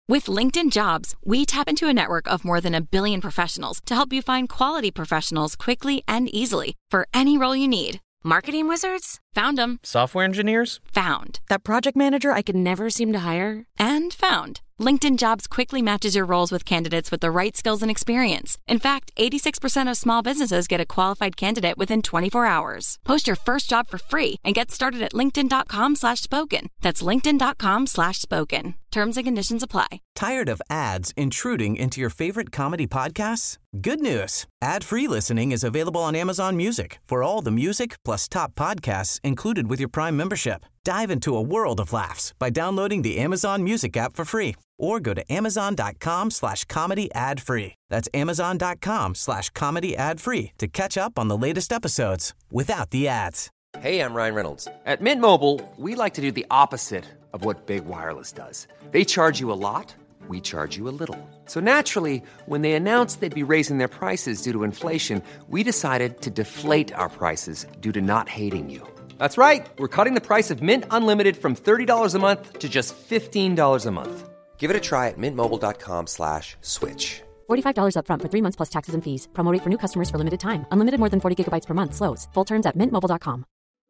With LinkedIn Jobs, we tap into a network of more than 1 billion professionals to help you find quality professionals quickly and easily for any role you need. Marketing wizards? Found them. Software engineers? Found. That project manager I could never seem to hire? And found. LinkedIn Jobs quickly matches your roles with candidates with the right skills and experience. In fact, 86% of small businesses get a qualified candidate within 24 hours. Post your first job for free and get started at linkedin.com/spoken. That's linkedin.com/spoken. Terms and conditions apply. Tired of ads intruding into your favorite comedy podcasts? Good news. Ad-free listening is available on Amazon Music for all the music plus top podcasts included with your Prime membership. Dive into a world of laughs by downloading the Amazon Music app for free or go to amazon.com/comedy ad-free. That's amazon.com/comedy ad-free to catch up on the latest episodes without the ads. Hey, I'm Ryan Reynolds. At Mint Mobile, we like to do the opposite of what Big Wireless does. They charge you a lot, we charge you a little. So naturally, when they announced they'd be raising their prices due to inflation, we decided to deflate our prices due to not hating you. That's right. We're cutting the price of Mint Unlimited from $30 a month to just $15 a month. Give it a try at mintmobile.com/switch. $45 up front for 3 months plus taxes and fees. Promo rate for new customers for limited time. Unlimited more than 40 gigabytes per month. Slows full terms at mintmobile.com.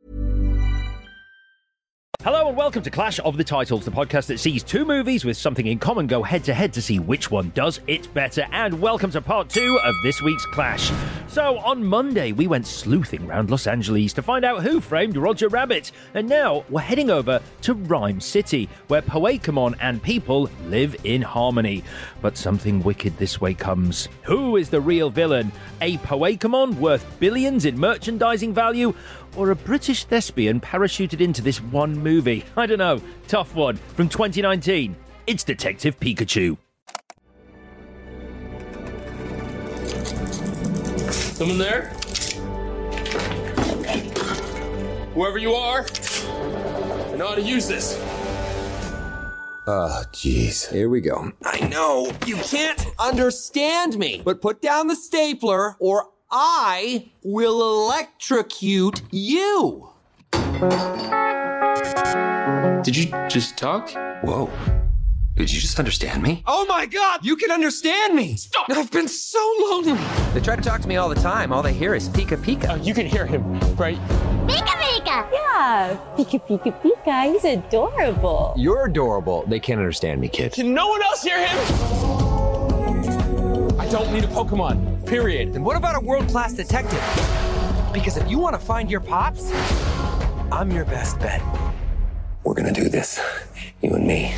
Hello and welcome to Clash of the Titles, the podcast that sees two movies with something in common go head-to-head to see which one does it better. And welcome to part 2 of this week's Clash. So, on Monday, we went sleuthing around Los Angeles to find out who framed Roger Rabbit. And now, we're heading over to Rhyme City, where Pokémon and people live in harmony. But something wicked this way comes. Who is the real villain? A Pokémon worth billions in merchandising value? Or a British thespian parachuted into this one movie? I don't know. Tough one. From 2019, it's Detective Pikachu. Someone there? Whoever you are, I know how to use this. Oh, jeez. Here we go. I know. You can't understand me. But put down the stapler or I will electrocute you. Did you just talk? Whoa. Did you just understand me? Oh my God, you can understand me. Stop. I've been so lonely. They try to talk to me all the time. All they hear is Pika Pika. You can hear him, right? Pika Pika! Yeah, Pika Pika Pika, he's adorable. You're adorable. They can't understand me, kid. Can no one else hear him? I don't need a Pokemon, period. And what about a world-class detective? Because if you want to find your pops, I'm your best bet. We're gonna do this, you and me.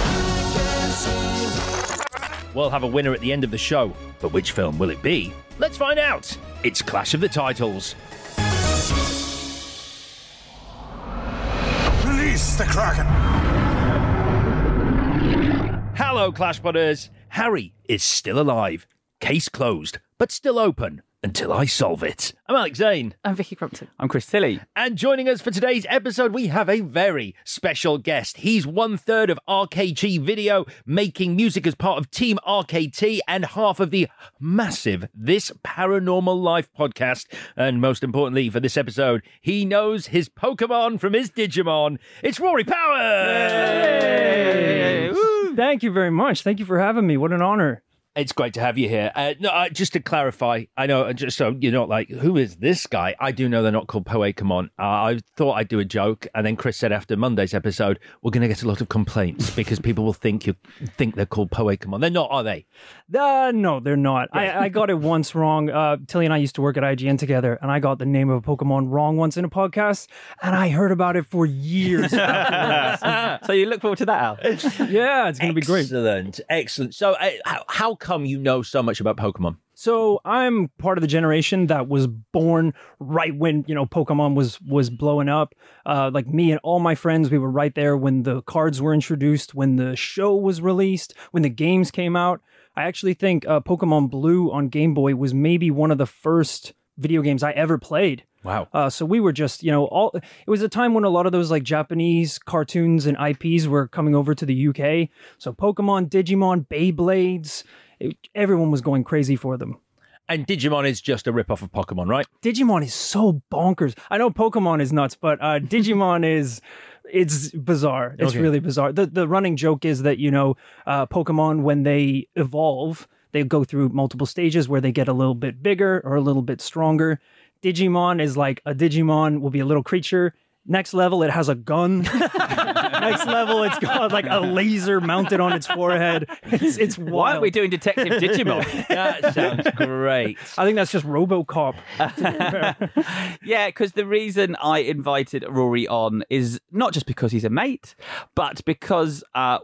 We'll have a winner at the end of the show, but which film will it be? Let's find out. It's Clash of the Titles. Release the Kraken! Hello, Clash Podders. Harry is still alive. Case closed, but still open until I solve it. I'm Alex Zane. I'm Vicky Crumpton. I'm Chris Tilley. And joining us for today's episode, we have a very special guest. He's 1/3 of RKG Video, making music as part of Team RKT, and half of the massive This Paranormal Life podcast. And most importantly for this episode, he knows his Pokemon from his Digimon. It's Rory Powers! Yay! Thank you very much. Thank you for having me. What an honor. It's great to have you here. Just to clarify, I know, just so you're not like, who is this guy? I do know they're not called Pokémon. I thought I'd do a joke, and then Chris said after Monday's episode, we're going to get a lot of complaints because people will think they're called Pokémon. They're not, are they? No, they're not. I got it once wrong. Tilly and I used to work at IGN together, and I got the name of a Pokemon wrong once in a podcast, and I heard about it for years afterwards. So you look forward to that, Al? Yeah, it's going to be great. Excellent. So how come you know so much about Pokemon? So I'm part of the generation that was born right when, Pokemon was blowing up. Like me and all my friends, we were right there when the cards were introduced, when the show was released, when the games came out. I actually think Pokemon Blue on Game Boy was maybe one of the first video games I ever played. Wow. So we were just, it was a time when a lot of those like Japanese cartoons and IPs were coming over to the UK. So Pokemon, Digimon, Beyblades, everyone was going crazy for them. And Digimon is just a rip-off of Pokemon, right? Digimon is so bonkers. I know Pokemon is nuts, but Digimon is It's bizarre. It's Okay. really bizarre. The running joke is that, Pokemon, when they evolve, they go through multiple stages where they get a little bit bigger or a little bit stronger. Digimon is like a Digimon will be a little creature. Next level, it has a gun. Next level, it's got like a laser mounted on its forehead. It's wild. Why aren't we doing Detective Digimon? That sounds great. I think that's just RoboCop. Yeah, because the reason I invited Rory on is not just because he's a mate, but because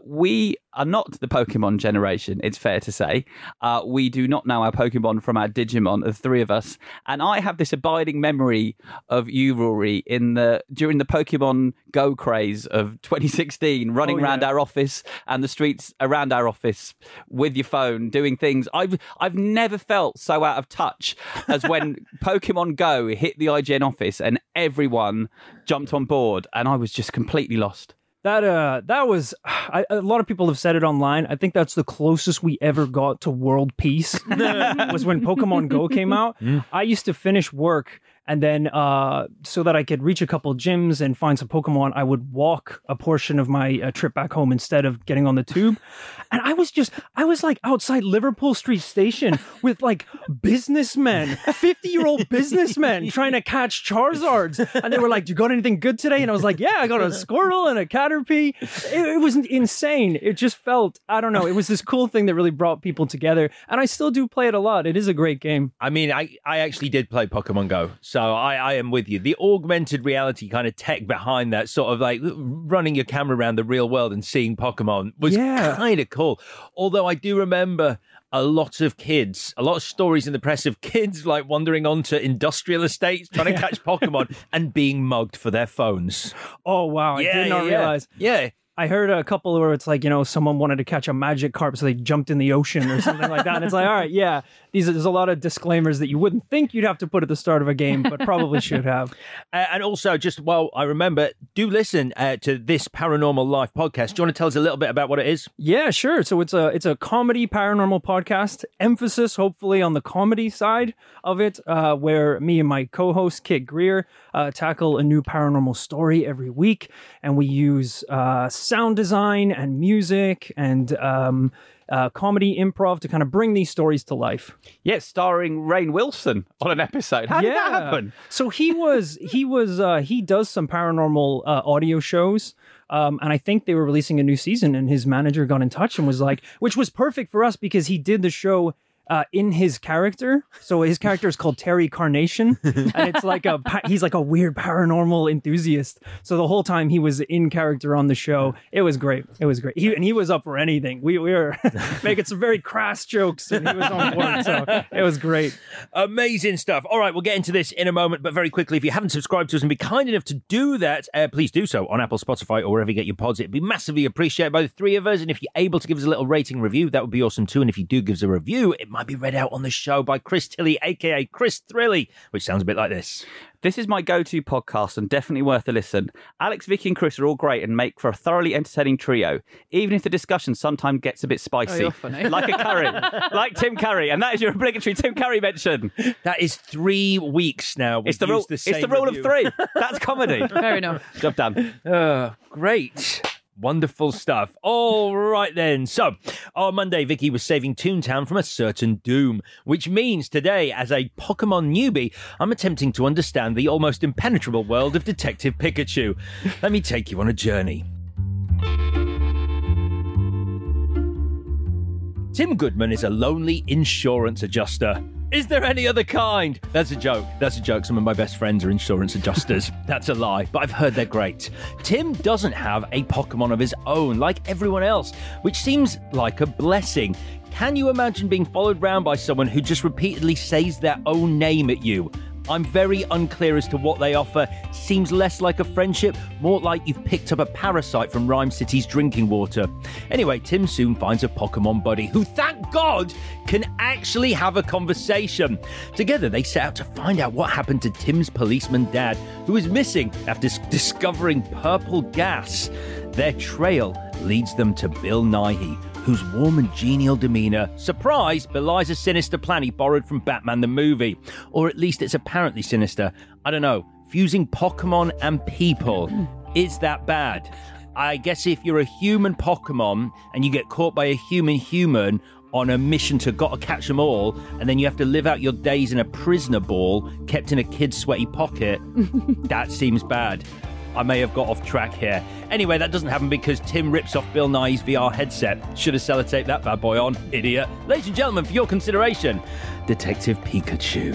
we are not the Pokemon generation, it's fair to say. We do not know our Pokemon from our Digimon, the three of us. And I have this abiding memory of you, Rory, during the Pokemon Go craze of 2016, running around our office and the streets around our office with your phone, doing things. I've never felt so out of touch as when Pokemon Go hit the IGN office and everyone jumped on board and I was just completely lost. That was a lot of people have said it online. I think that's the closest we ever got to world peace was when Pokemon Go came out. I used to finish work and then so that I could reach a couple gyms and find some Pokemon, I would walk a portion of my trip back home instead of getting on the tube. And I was like outside Liverpool Street Station with like businessmen, 50-year-old businessmen trying to catch Charizards. And they were like, "Do you got anything good today?" And I was like, "Yeah, I got a Squirtle and a Caterpie." It was insane. It just felt, I don't know, it was this cool thing that really brought people together. And I still do play it a lot. It is a great game. I mean, I actually did play Pokemon Go, so I am with you. The augmented reality kind of tech behind that, sort of like running your camera around the real world and seeing Pokemon was kind of cool. Although I do remember a lot of stories in the press of kids like wandering onto industrial estates trying to catch Pokemon and being mugged for their phones. Oh, wow. I did not realize. Yeah. I heard a couple where it's like, someone wanted to catch a Magikarp, so they jumped in the ocean or something like that. And it's like, all right, yeah, there's a lot of disclaimers that you wouldn't think you'd have to put at the start of a game, but probably should have. And also, just while I remember, do listen to this Paranormal Life podcast. Do you want to tell us a little bit about what it is? Yeah, sure. So it's a comedy paranormal podcast, emphasis hopefully on the comedy side of it, where me and my co-host Kit Greer tackle a new paranormal story every week, and we use sound design and music and comedy improv to kind of bring these stories to life. Yeah, starring Rainn Wilson on an episode. How did that happen? So he does some paranormal audio shows. And I think they were releasing a new season and his manager got in touch and was like, which was perfect for us because he did the show in his character. So his character is called Terry Carnation, and it's like he's like a weird paranormal enthusiast. So the whole time he was in character on the show, it was great. He was up for anything. We were making some very crass jokes, and he was on board. So it was great. Amazing stuff. All right, we'll get into this in a moment, but very quickly, if you haven't subscribed to us and be kind enough to do that, please do so on Apple, Spotify, or wherever you get your pods. It'd be massively appreciated by the three of us. And if you're able to give us a little rating review, that would be awesome too. And if you do give us a review, it might be read out on the show by Chris Tilley, aka Chris Thrilly, which sounds a bit like this. This is my go-to podcast and definitely worth a listen. Alex, Vicky and Chris are all great and make for a thoroughly entertaining trio, even if the discussion sometimes gets a bit spicy. Oh, you're funny. Like a curry. Like Tim Curry. And that is your obligatory Tim Curry mention. That is 3 weeks now. It's the rule of 3. That's comedy. Fair enough. Job done. Great. Wonderful stuff. All right, then. So, on Monday, Vicky was saving Toontown from a certain doom, which means today, as a Pokemon newbie, I'm attempting to understand the almost impenetrable world of Detective Pikachu. Let me take you on a journey. Tim Goodman is a lonely insurance adjuster. Is there any other kind? That's a joke. Some of my best friends are insurance adjusters. That's a lie, but I've heard they're great. Tim doesn't have a Pokemon of his own like everyone else, which seems like a blessing. Can you imagine being followed around by someone who just repeatedly says their own name at you? I'm very unclear as to what they offer. Seems less like a friendship, more like you've picked up a parasite from Rhyme City's drinking water. Anyway, Tim soon finds a Pokemon buddy who, thank God, can actually have a conversation. Together, they set out to find out what happened to Tim's policeman dad, who is missing after discovering purple gas. Their trail leads them to Bill Nighy, whose warm and genial demeanour, surprise, belies a sinister plan he borrowed from Batman the movie. Or at least it's apparently sinister. I don't know. Fusing Pokemon and people. is that bad. I guess if you're a human Pokemon and you get caught by a human on a mission to gotta catch them all, and then you have to live out your days in a prisoner ball kept in a kid's sweaty pocket, that seems bad. I may have got off track here. Anyway, that doesn't happen because Tim rips off Bill Nye's VR headset. Should have sellotaped that bad boy on, idiot. Ladies and gentlemen, for your consideration, Detective Pikachu.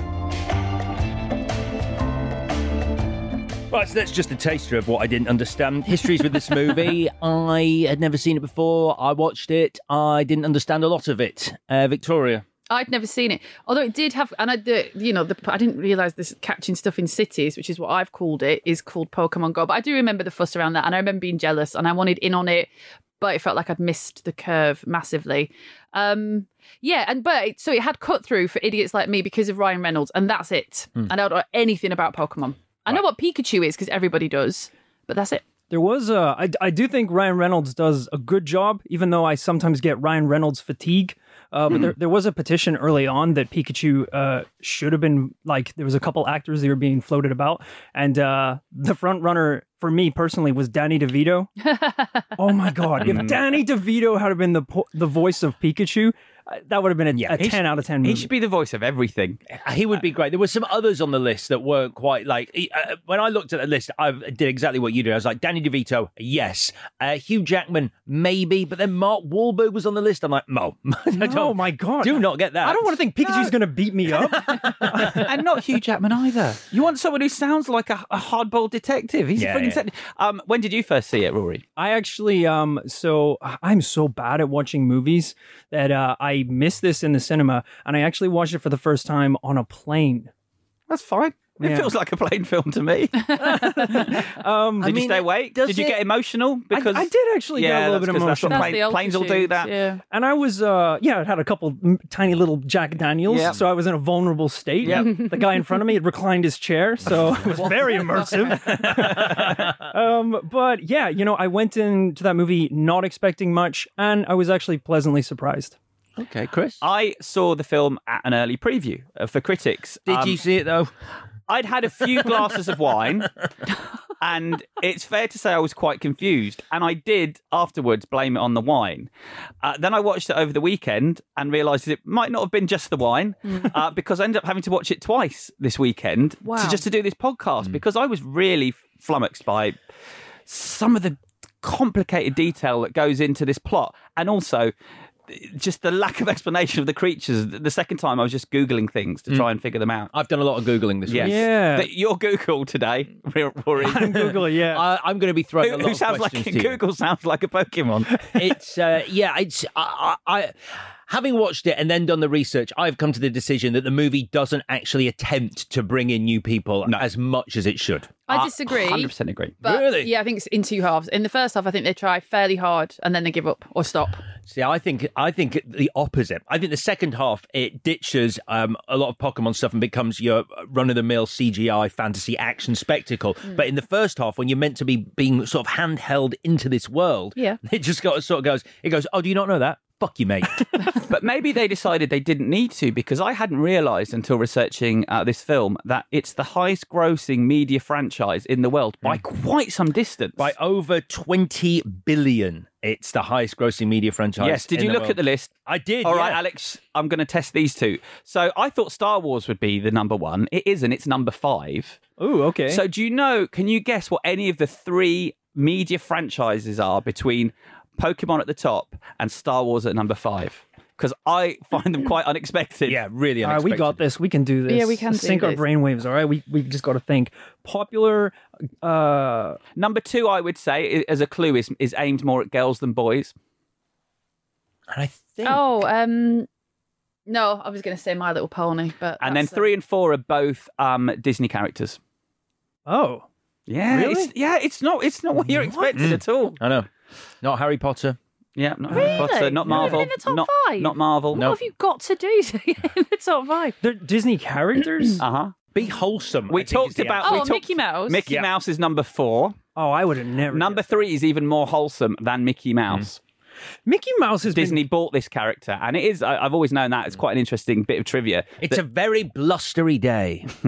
Right, so that's just a taster of what I didn't understand. Histories with this movie. I had never seen it before. I watched it. I didn't understand a lot of it. Victoria. I'd never seen it, although it did have, and I didn't realise this catching stuff in cities, which is what I've called it, is called Pokemon Go. But I do remember the fuss around that, and I remember being jealous, and I wanted in on it, but it felt like I'd missed the curve massively. So it had cut through for idiots like me because of Ryan Reynolds, and that's it. And I don't know anything about Pokemon. I know what Pikachu is because everybody does, but that's it. There was I do think Ryan Reynolds does a good job, even though I sometimes get Ryan Reynolds fatigue. But there was a petition early on that Pikachu should have been, like, there was a couple actors that were being floated about. And the front runner for me personally was Danny DeVito. Oh my God. If Danny DeVito had been the voice of Pikachu, that would have been a 10 out of 10 movie. He should be the voice of everything. He would be great. There were some others on the list that weren't quite like... when I looked at the list, I did exactly what you did. I was like, Danny DeVito, yes. Hugh Jackman, maybe. But then Mark Wahlberg was on the list. I'm like, no. Oh my God. Do not get that. I don't want to think Pikachu's going to beat me up. And not Hugh Jackman either. You want someone who sounds like a hardball detective. He's a freaking detective. When did you first see it, Rory? I actually, so I'm so bad at watching movies that I missed this in the cinema, and I actually watched it for the first time on a plane. That's fine. It feels like a plane film to me. Did you stay awake? Did you get emotional? Because I did actually get a little bit emotional. That's what planes will do that. Yeah. And I was, it had a couple tiny little Jack Daniels, so I was in a vulnerable state. The guy in front of me had reclined his chair, so it was very immersive. But yeah, I went into that movie not expecting much, and I was actually pleasantly surprised. Okay, Chris? I saw the film at an early preview for critics. Did you see it, though? I'd had a few glasses of wine, and it's fair to say I was quite confused. And I did afterwards blame it on the wine. Then I watched it over the weekend and realised it might not have been just the wine, because I ended up having to watch it twice this weekend to do this podcast, because I was really flummoxed by some of the complicated detail that goes into this plot, and also just the lack of explanation of the creatures. The second time I was just Googling things to try and figure them out. I've done a lot of Googling this week. Yeah. Your Google today, Rory. I'm Google, yeah. I'm going to be throwing a lot Who of sounds questions like to you. Google sounds like a Pokemon. I having watched it and then done the research, I've come to the decision that the movie doesn't actually attempt to bring in new people as much as it should. I disagree. 100% agree. But Really? Yeah, I think it's in two halves. In the first half, I think they try fairly hard and then they give up or stop. See, I think the opposite. I think the second half, it ditches a lot of Pokemon stuff and becomes your run-of-the-mill CGI fantasy action spectacle. But in the first half, when you're meant to be being sort of handheld into this world, it just goes, oh, do you not know that? Fuck you, mate. But maybe they decided they didn't need to, because I hadn't realised until researching this film that it's the highest grossing media franchise in the world by quite some distance. By over 20 billion. It's the highest grossing media franchise. Yes, did you look at the list? I did. All right, Alex, I'm going to test these two. So I thought Star Wars would be the number one. It isn't, it's number 5. Oh, okay. So can you guess what any of the 3 media franchises are between Pokemon at the top and Star Wars at number 5? Because I find them quite unexpected. Yeah, really unexpected. All right, we got this. We can do this. Yeah, we can sync our brainwaves. All right, we just got to think. Popular. Number 2, I would say, as a clue, is aimed more at girls than boys. And I think. No, I was going to say My Little Pony, but. And then 3 and 4 are both Disney characters. Oh, yeah, really? It's not what you're expecting at all. I know. Not Harry Potter. Yeah, not Harry Potter, not Marvel. In the top 5? Not Marvel. What have you got to do to get in the top 5? They're Disney characters? Uh-huh. Be wholesome. We talked about... Mickey Mouse. Mickey Mouse is number 4. Oh, I would have never... Number 3 is even more wholesome than Mickey Mouse. Mickey Mouse has Disney bought this character, and it is... I've always known that. It's quite an interesting bit of trivia. It's a very blustery day.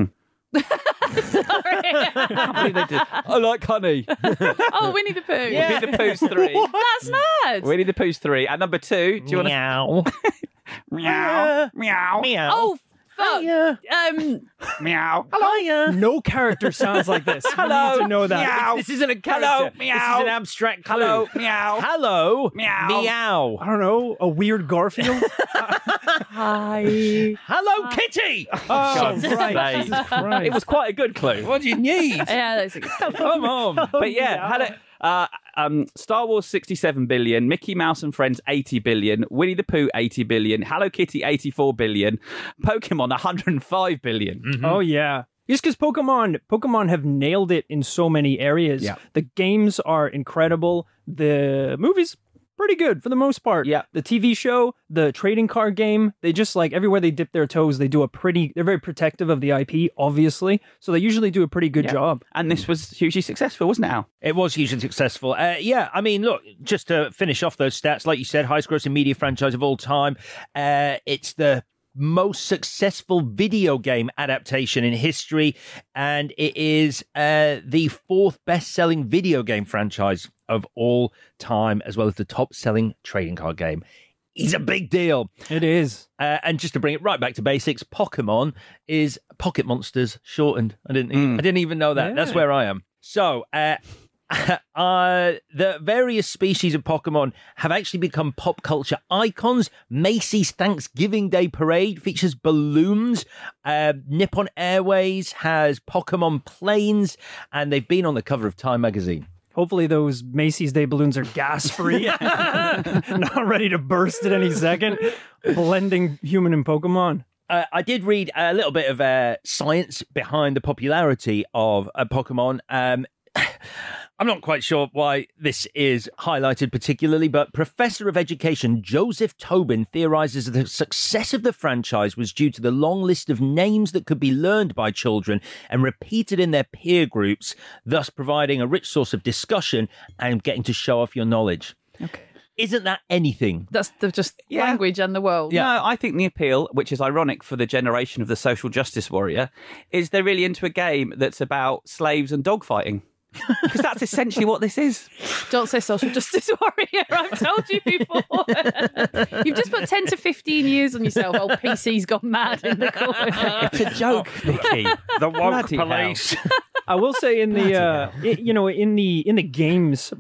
Sorry. I can't believe they did. I like honey. Oh, Winnie the Pooh. Winnie the Pooh's 3. That's mad. Winnie the Pooh's 3. At number 2, do you want to... Meow. Meow. Meow. Meow. Oh, fuck. Meow. Hello. No character sounds like this. Hello. You need to know that. Meow. This isn't a character. Hello. This Meow. is an abstract clue. Hello. Meow. Hello. Meow. Meow. I don't know, a weird Garfield? Hi. Hello, Kitty. Oh, God's right. sake. Jesus Christ. It was quite a good clue. What do you need? Yeah, that's a good Come on. But yeah, had it. Star Wars 67 billion, Mickey Mouse and Friends 80 billion, Winnie the Pooh 80 billion, Hello Kitty 84 billion, Pokemon 105 billion. Mm-hmm. Oh yeah. Just because Pokemon have nailed it in so many areas. Yeah. The games are incredible. The movies pretty good for the most part. Yeah. The TV show, the trading card game, they just like everywhere they dip their toes, they're very protective of the IP, obviously. So they usually do a pretty good job. And this was hugely successful, wasn't it, Al? It was hugely successful. Yeah, I mean, look, just to finish off those stats, like you said, highest grossing media franchise of all time. It's the most successful video game adaptation in history, and it is the 4th best-selling video game franchise of all time, as well as the top-selling trading card game. It's a big deal. It is. And just to bring it right back to basics, Pokemon is Pocket Monsters shortened. I didn't even know that. Yeah. That's where I am. So, the various species of Pokemon have actually become pop culture icons. Macy's Thanksgiving Day Parade features balloons. Nippon Airways has Pokemon planes, and they've been on the cover of Time magazine. Hopefully those Macy's Day balloons are gas-free, not ready to burst at any second, blending human and Pokemon. I did read a little bit of science behind the popularity of Pokemon. I'm not quite sure why this is highlighted particularly, but Professor of Education Joseph Tobin theorizes that the success of the franchise was due to the long list of names that could be learned by children and repeated in their peer groups, thus providing a rich source of discussion and getting to show off your knowledge. Okay. Isn't that anything? That's just language and the world. Yeah. No, I think the appeal, which is ironic for the generation of the social justice warrior, is they're really into a game that's about slaves and dogfighting. Because that's essentially what this is. Don't say social justice warrior. I've told you before. You've just put 10 to 15 years on yourself. Old PC's gone mad in the corner. It's a joke, Vicky. The woke Bloody police. I will say in the in the games,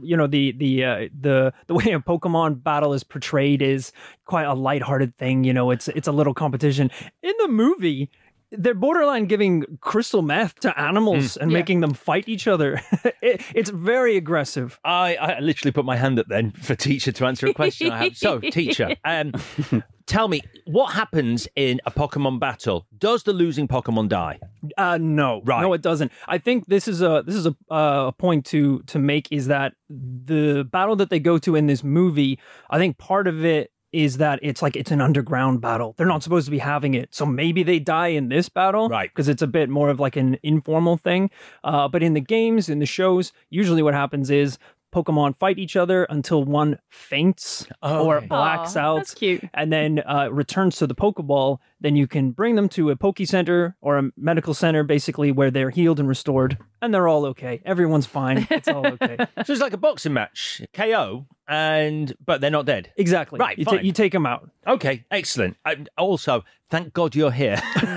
the way a Pokemon battle is portrayed is quite a lighthearted thing. It's a little competition. In the movie, they're borderline giving crystal meth to animals and making them fight each other. It's very aggressive. I literally put my hand up then for teacher to answer a question I have. So, teacher, tell me, what happens in a Pokemon battle? Does the losing Pokemon die? No. Right. No, it doesn't. I think this is a point to make is that the battle that they go to in this movie, I think part of it is that it's an underground battle. They're not supposed to be having it. So maybe they die in this battle. Right. Because it's a bit more of like an informal thing. But in the games, in the shows, usually what happens is Pokemon fight each other until one faints or blacks out. That's cute. And then returns to the Pokeball. Then you can bring them to a Poke Center or a medical center, basically, where they're healed and restored. And they're all okay. Everyone's fine. It's all okay. So it's like a boxing match, KO, but they're not dead. Exactly. Right, You take them out. Okay, excellent. Also, thank God you're here.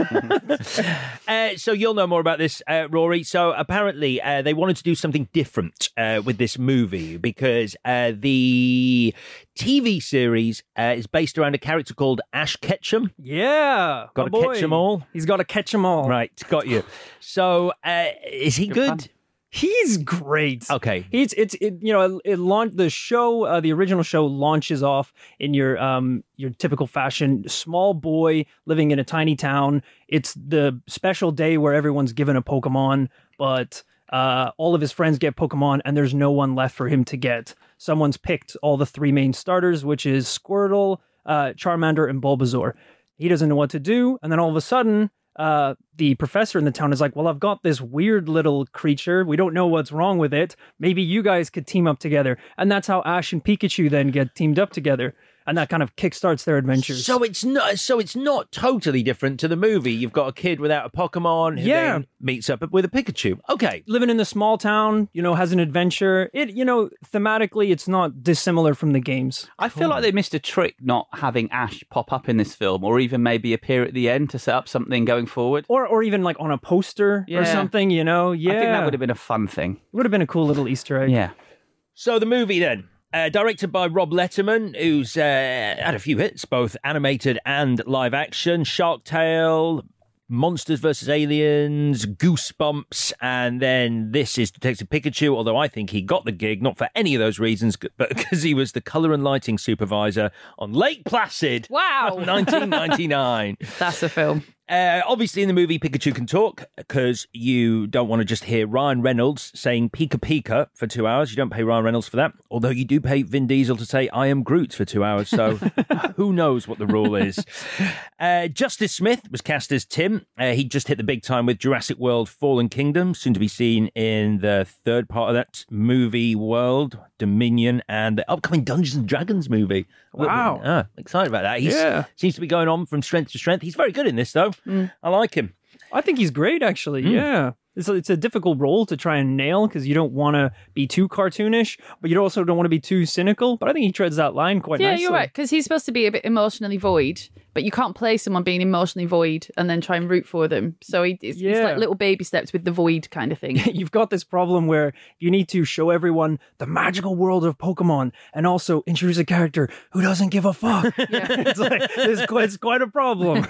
So you'll know more about this, Rory. So apparently they wanted to do something different with this movie because the TV series is based around a character called Ash Ketchum. Yeah. Got to catch them all. He's got to catch them all. Right, got you. So is he good? He's great. Okay. It launched the show. The original show launches off in your typical fashion. Small boy living in a tiny town. It's the special day where everyone's given a Pokemon, but all of his friends get Pokemon, and there's no one left for him to get. Someone's picked all the 3 main starters, which is Squirtle, Charmander, and Bulbasaur. He doesn't know what to do, and then all of a sudden, the professor in the town is like, well, I've got this weird little creature. We don't know what's wrong with it. Maybe you guys could team up together. And that's how Ash and Pikachu then get teamed up together. and that kind of kickstarts their adventures. So it's not totally different to the movie. You've got a kid without a Pokemon who then meets up with a Pikachu. Okay. Living in the small town, has an adventure. It, thematically, it's not dissimilar from the games. I feel like they missed a trick not having Ash pop up in this film, or even maybe appear at the end to set up something going forward. Or even like on a poster or something, Yeah. I think that would have been a fun thing. It would have been a cool little Easter egg. Yeah. So the movie then, directed by Rob Letterman, who's had a few hits, both animated and live action. Shark Tale, Monsters vs. Aliens, Goosebumps, and then this is Detective Pikachu, although I think he got the gig, not for any of those reasons, but because he was the colour and lighting supervisor on Lake Placid. Wow. 1999. That's a film. Obviously, in the movie, Pikachu can talk because you don't want to just hear Ryan Reynolds saying Pika Pika for 2 hours. You don't pay Ryan Reynolds for that. Although you do pay Vin Diesel to say I am Groot for 2 hours. So who knows what the rule is. Justice Smith was cast as Tim. He just hit the big time with Jurassic World Fallen Kingdom, soon to be seen in the third part of that movie world, Dominion, and the upcoming Dungeons and Dragons movie. Wow. Excited about that. He seems to be going on from strength to strength. He's very good in this, though. I like him. I think he's great, actually. Yeah. It's a difficult role to try and nail because you don't want to be too cartoonish, but you also don't want to be too cynical. But I think he treads that line quite nicely. Yeah, you're right, because he's supposed to be a bit emotionally void, but you can't play someone being emotionally void and then try and root for them. So it's like little baby steps with the void kind of thing. You've got this problem where you need to show everyone the magical world of Pokemon and also introduce a character who doesn't give a fuck. It's quite a problem.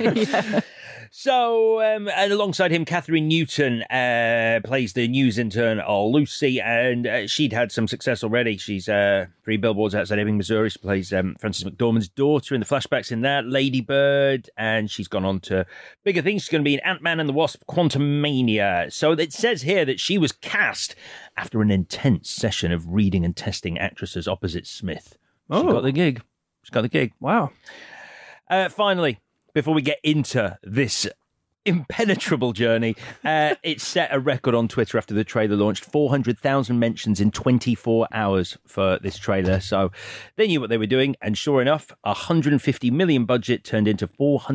So, and alongside him, Catherine Newton plays the news intern, Lucy, and she'd had some success already. She's 3 Billboards Outside Ebbing, Missouri. She plays Frances McDormand's daughter in the flashbacks in that, Ladybird, and she's gone on to bigger things. She's going to be in Ant-Man and the Wasp, Quantumania. So it says here that she was cast after an intense session of reading and testing actresses opposite Smith. She got the gig. She got the gig. Wow. Finally, before we get into this impenetrable journey, it set a record on Twitter after the trailer launched. 400,000 mentions in 24 hours for this trailer. So they knew what they were doing. And sure enough, $150 million budget turned into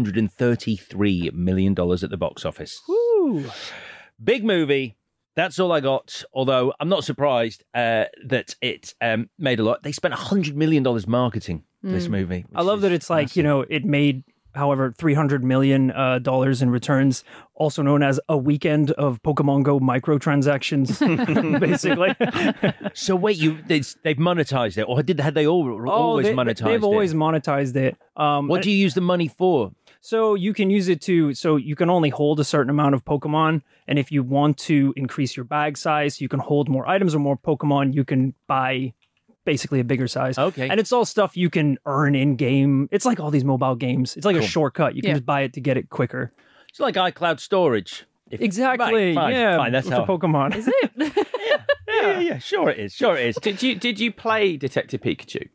$433 million at the box office. Woo. Big movie. That's all I got. Although I'm not surprised that it made a lot. They spent $100 million marketing this movie. I love that it's like, it made however, $300 million in returns, also known as a weekend of Pokemon Go microtransactions, basically. So wait, they've monetized it, or had they always monetized it? They've always monetized it. What do you use the money for? So you can use it so you can only hold a certain amount of Pokemon, and if you want to increase your bag size, you can hold more items or more Pokemon, you can buy basically a bigger size. Okay. And it's all stuff you can earn in-game. It's like all these mobile games. It's like a shortcut. You can just buy it to get it quicker. It's like iCloud storage. Exactly. Right, fine. That's how. For Pokemon. Is it? Yeah. Sure it is. Did you play Detective Pikachu?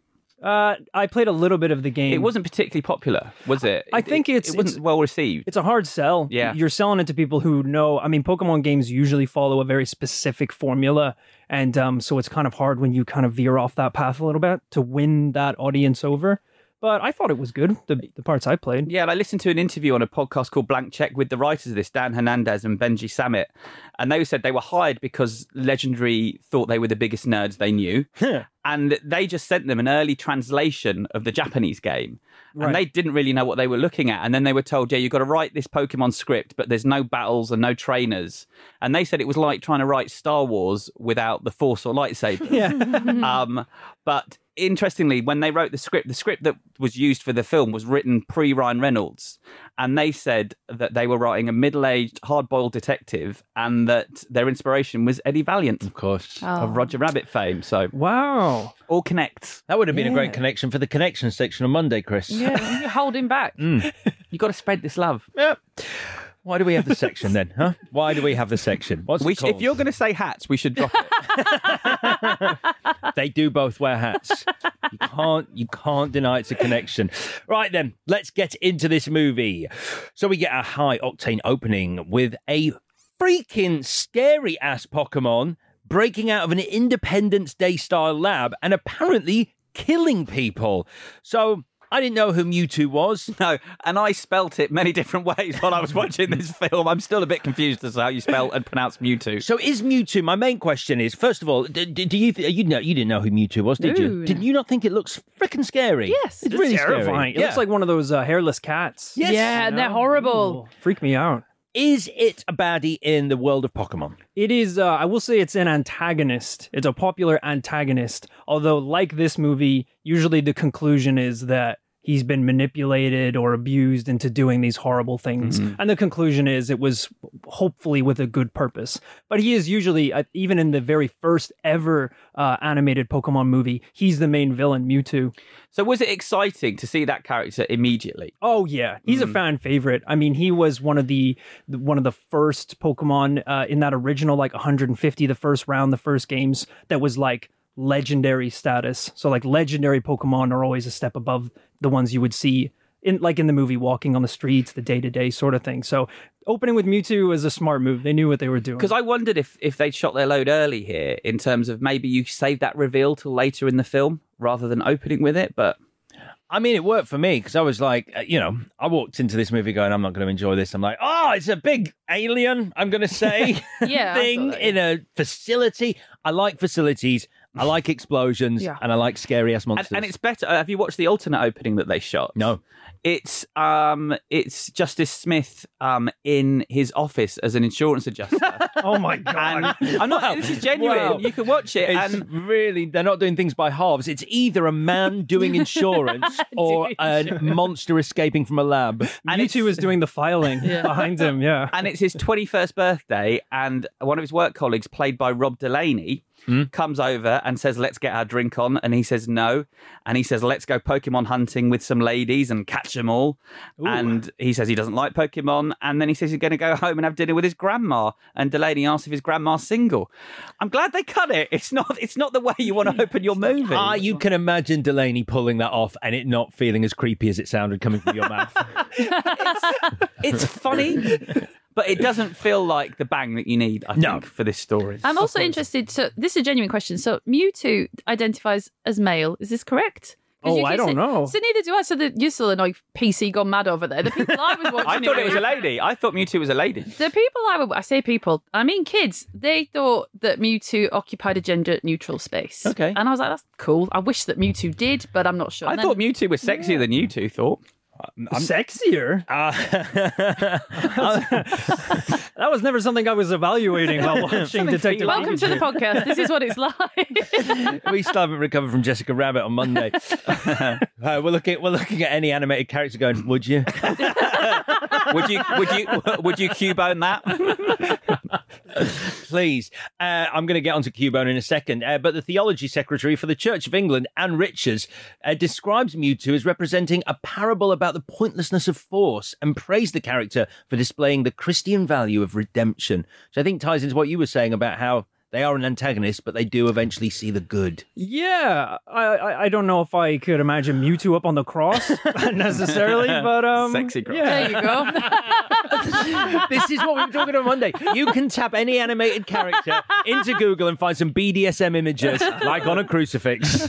I played a little bit of the game. It wasn't particularly popular, was it? I think it wasn't well received. It's a hard sell. Yeah. You're selling it to people who know. I mean, Pokemon games usually follow a very specific formula. And so it's kind of hard when you kind of veer off that path a little bit to win that audience over. But I thought it was good, the parts I played. Yeah, I listened to an interview on a podcast called Blank Check with the writers of this, Dan Hernandez and Benji Samit. And they said they were hired because Legendary thought they were the biggest nerds they knew. And they just sent them an early translation of the Japanese game. Right. And they didn't really know what they were looking at. And then they were told, you've got to write this Pokemon script, but there's no battles and no trainers. And they said it was like trying to write Star Wars without the Force or lightsabers. Yeah. But interestingly, when they wrote the script that was used for the film was written pre-Ryan Reynolds. And they said that they were writing a middle-aged, hard-boiled detective and that their inspiration was Eddie Valiant, of course, of Roger Rabbit fame. So wow. All connects. That would have been a great connection for the connection section on Monday, Chris. Yeah, you're holding back. You've got to spread this love. Yeah. Why do we have the section then, huh? Why do we have the section? If you're going to say hats, we should drop it. They do both wear hats. You can't deny it's a connection. Right then, let's get into this movie. So we get a high-octane opening with a freaking scary-ass Pokemon breaking out of an Independence Day-style lab and apparently killing people. So I didn't know who Mewtwo was. No, and I spelt it many different ways while I was watching this film. I'm still a bit confused as to how you spell and pronounce Mewtwo. So is Mewtwo, my main question is, first of all, do you didn't know who Mewtwo was, did you? No. Did you not think it looks freaking scary? Yes. It's really terrifying. scary. It looks like one of those hairless cats. Yes. Yeah, and they're horrible. Ooh, freak me out. Is it a baddie in the world of Pokemon? It is, I will say it's an antagonist. It's a popular antagonist. Although, like this movie, usually the conclusion is that he's been manipulated or abused into doing these horrible things. And the conclusion is it was hopefully with a good purpose. But he is usually, even in the very first ever animated Pokemon movie, he's the main villain, Mewtwo. So was it exciting to see that character immediately? Oh yeah, he's a fan favorite. I mean, he was one of the first Pokemon in that original 150, the first round, the first games that was legendary status. So legendary Pokemon are always a step above the ones you would see in the movie, walking on the streets, the day-to-day sort of thing. So opening with Mewtwo was a smart move. They knew what they were doing. Because I wondered if they'd shot their load early here in terms of maybe you save that reveal till later in the film rather than opening with it, but... I mean, it worked for me because I was like, I walked into this movie going, I'm not going to enjoy this. I'm like, it's a big alien, I'm going to say, thing in a facility. I like facilities. I like explosions, and I like scary-ass monsters. And it's better. Have you watched the alternate opening that they shot? No. It's Justice Smith in his office as an insurance adjuster. Oh my god! And I'm not. This is genuine. Wow. You can watch it. It's And really, they're not doing things by halves. It's either a man doing insurance or a monster escaping from a lab. And Mewtwo is doing the filing behind him. Yeah, and it's his 21st birthday, and one of his work colleagues, played by Rob Delaney, comes over and says, let's get our drink on. And he says no. And he says, let's go Pokemon hunting with some ladies and catch them all. Ooh. And he says he doesn't like Pokemon. And then he says he's going to go home and have dinner with his grandma. And Delaney asks if his grandma's single. I'm glad they cut it. It's not the way you want to open your movie. You can imagine Delaney pulling that off and it not feeling as creepy as it sounded coming from your mouth. It's funny. But it doesn't feel like the bang that you need, I think, for this story. I'm also interested. So this is a genuine question. So Mewtwo identifies as male. Is this correct? I don't know. So neither do I. So you're still a PC gone mad over there. The people I was watching. I thought it was a lady. I thought Mewtwo was a lady. The people I say people, I mean kids, they thought that Mewtwo occupied a gender neutral space. Okay. And I was like, that's cool. I wish that Mewtwo did, but I'm not sure. I thought Mewtwo was sexier than you two thought. Sexier? That was never something I was evaluating while watching Detective Welcome to the podcast. This is what it's like. We still haven't recovered from Jessica Rabbit on Monday. We're looking at any animated character going, would you? Would you Cubone that? Please. I'm going to get onto Cubone in a second. But the theology secretary for the Church of England, Anne Richards, describes Mewtwo as representing a parable about the pointlessness of force and praised the character for displaying the Christian value of redemption, which I think ties into what you were saying about how they are an antagonist, but they do eventually see the good. Yeah, I don't know if I could imagine Mewtwo up on the cross necessarily, but sexy cross. There Yeah. you go. This is what we were talking on Monday. You can tap any animated character into Google and find some BDSM images, like on a crucifix.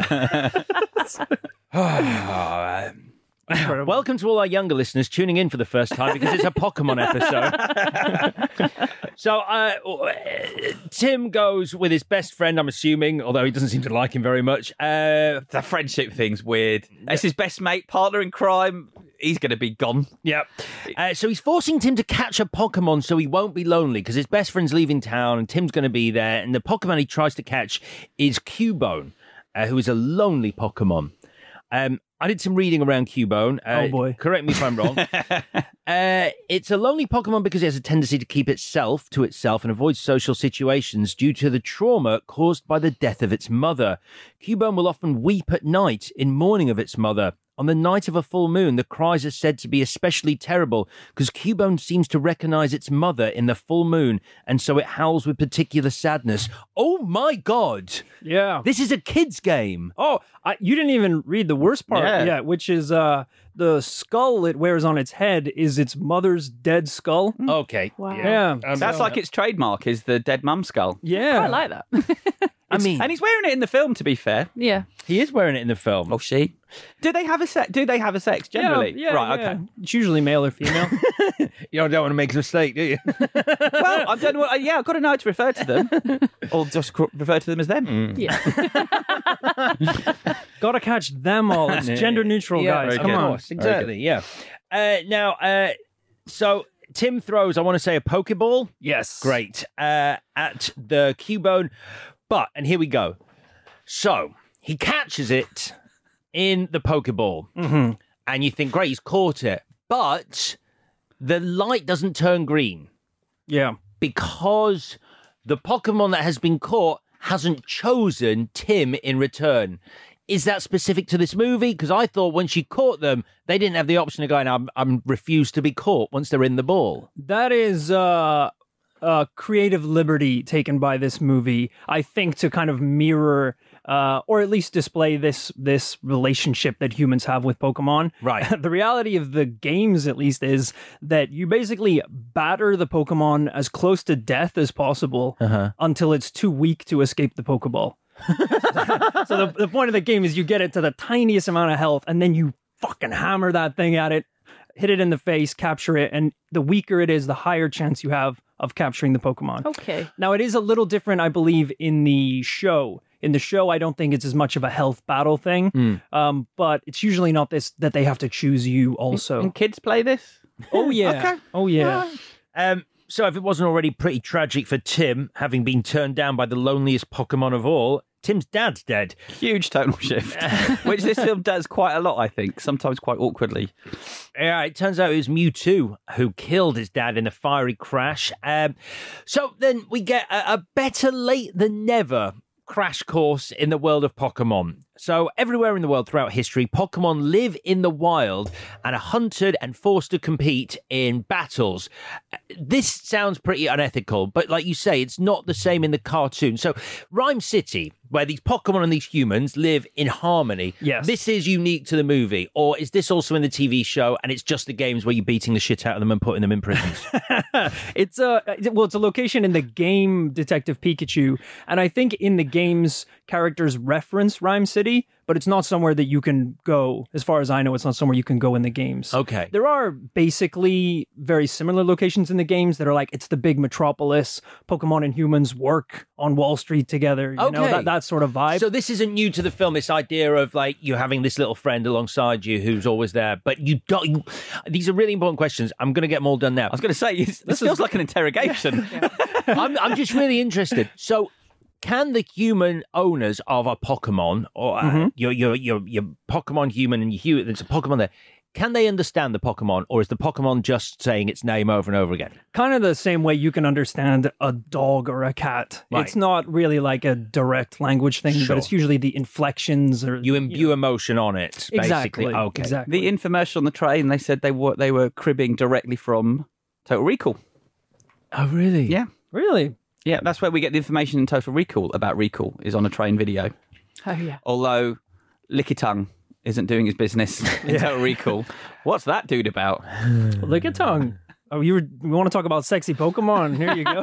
Welcome to all our younger listeners tuning in for the first time because it's a Pokemon episode. So Tim goes with his best friend, I'm assuming, although he doesn't seem to like him very much. The friendship thing's weird. It's his best mate, partner in crime. He's going to be gone. Yep. So he's forcing Tim to catch a Pokemon so he won't be lonely because his best friend's leaving town and Tim's going to be there. And the Pokemon he tries to catch is Cubone, who is a lonely Pokemon. I did some reading around Cubone. Oh, boy. Correct me if I'm wrong. It's a lonely Pokemon because it has a tendency to keep itself to itself and avoid social situations due to the trauma caused by the death of its mother. Cubone will often weep at night in mourning of its mother. On the night of a full moon, the cries are said to be especially terrible because Cubone seems to recognize its mother in the full moon, and so it howls with particular sadness. Oh my God! Yeah. This is a kid's game. Oh, you didn't even read the worst part yet, which is the skull it wears on its head is its mother's dead skull. Okay. Wow. Yeah. That's like its trademark, is the dead mum skull. Yeah. I like that. And he's wearing it in the film, to be fair. Yeah. He is wearing it in the film. Oh, she. Do they have a sex generally? Yeah, right, yeah. okay. It's usually male or female. You don't want to make a mistake, do you? Well, I don't know. I've got to know how to refer to them. Or just refer to them as them. Yeah. Gotta catch them all. It's gender neutral, guys. Come on. Exactly, yeah. Now, so Tim throws, I want to say, a Pokeball. Yes. Great. At the Cubone. But, and here we go. So, he catches it in the Pokeball. Mm-hmm. And you think, great, he's caught it. But the light doesn't turn green. Yeah. Because the Pokemon that has been caught hasn't chosen Tim in return. Is that specific to this movie? Because I thought when she caught them, they didn't have the option of going, I'm refused to be caught once they're in the ball. That is creative liberty taken by this movie, I think, to kind of mirror or at least display this relationship that humans have with Pokemon. Right. The reality of the games, at least, is that you basically batter the Pokemon as close to death as possible until it's too weak to escape the Pokeball. So the point of the game is you get it to the tiniest amount of health, and then you fucking hammer that thing at it, hit it in the face, capture it, and the weaker it is, the higher chance you have of capturing the Pokemon. Okay. Now, it is a little different, I believe, in the show. In the show, I don't think it's as much of a health battle thing, but it's usually not this that they have to choose you also. And kids play this? Oh, yeah. Okay. Oh, yeah. So if it wasn't already pretty tragic for Tim, having been turned down by the loneliest Pokemon of all, Tim's dad's dead. Huge tonal shift, which this film does quite a lot, I think, sometimes quite awkwardly. Yeah, it turns out it was Mewtwo who killed his dad in a fiery crash. So then we get a better late than never crash course in the world of Pokemon. So everywhere in the world throughout history, Pokemon live in the wild and are hunted and forced to compete in battles. This sounds pretty unethical, but like you say, it's not the same in the cartoon. So Rhyme City, where these Pokemon and these humans live in harmony, yes, this is unique to the movie. Or is this also in the TV show and it's just the games where you're beating the shit out of them and putting them in prisons? It's a location in the game Detective Pikachu, and I think in the games characters reference Rhyme City, but it's not somewhere that you can go. As far as I know, it's not somewhere you can go in the games. Okay. There are basically very similar locations in the games that are like, it's the big metropolis. Pokemon and humans work on Wall Street together. You know, that sort of vibe. So this isn't new to the film, this idea of like you having this little friend alongside you who's always there, but you don't... These are really important questions. I'm going to get them all done now. I was going to say, this feels like an interrogation. I'm just really interested. So... can the human owners of a Pokemon, or your Pokemon human and there's a Pokemon there, can they understand the Pokemon, or is the Pokemon just saying its name over and over again? Kind of the same way you can understand a dog or a cat. Right. It's not really like a direct language thing, Sure. but it's usually the inflections or you imbue emotion on it. Basically. Exactly. Okay. Exactly. The infomercial on the train, they said they were cribbing directly from Total Recall. Oh, really? Yeah. Really? Yeah, that's where we get the information in Total Recall about Recall, is on a train video. Oh, yeah. Although Lickitung isn't doing his business in Total Recall. What's that dude about? Lickitung. Oh, we want to talk about sexy Pokemon? Here you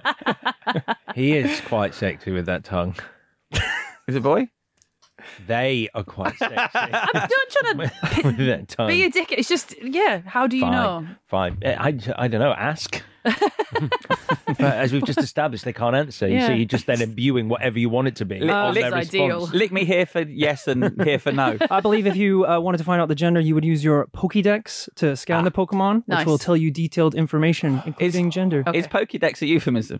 go. He is quite sexy with that tongue. Is it boy? They are quite sexy. I'm not trying to with that tongue. be a dick. It's just, yeah, how do you know? Fine. I don't know. Ask. But as we've just established, they can't answer. Yeah. So you're just then imbuing whatever you want it to be. on It's their ideal. response. Lick me here for yes and here for no. I believe if you wanted to find out the gender, you would use your Pokédex to scan the Pokemon, Nice. which will tell you detailed information, including gender. Is Pokédex a euphemism?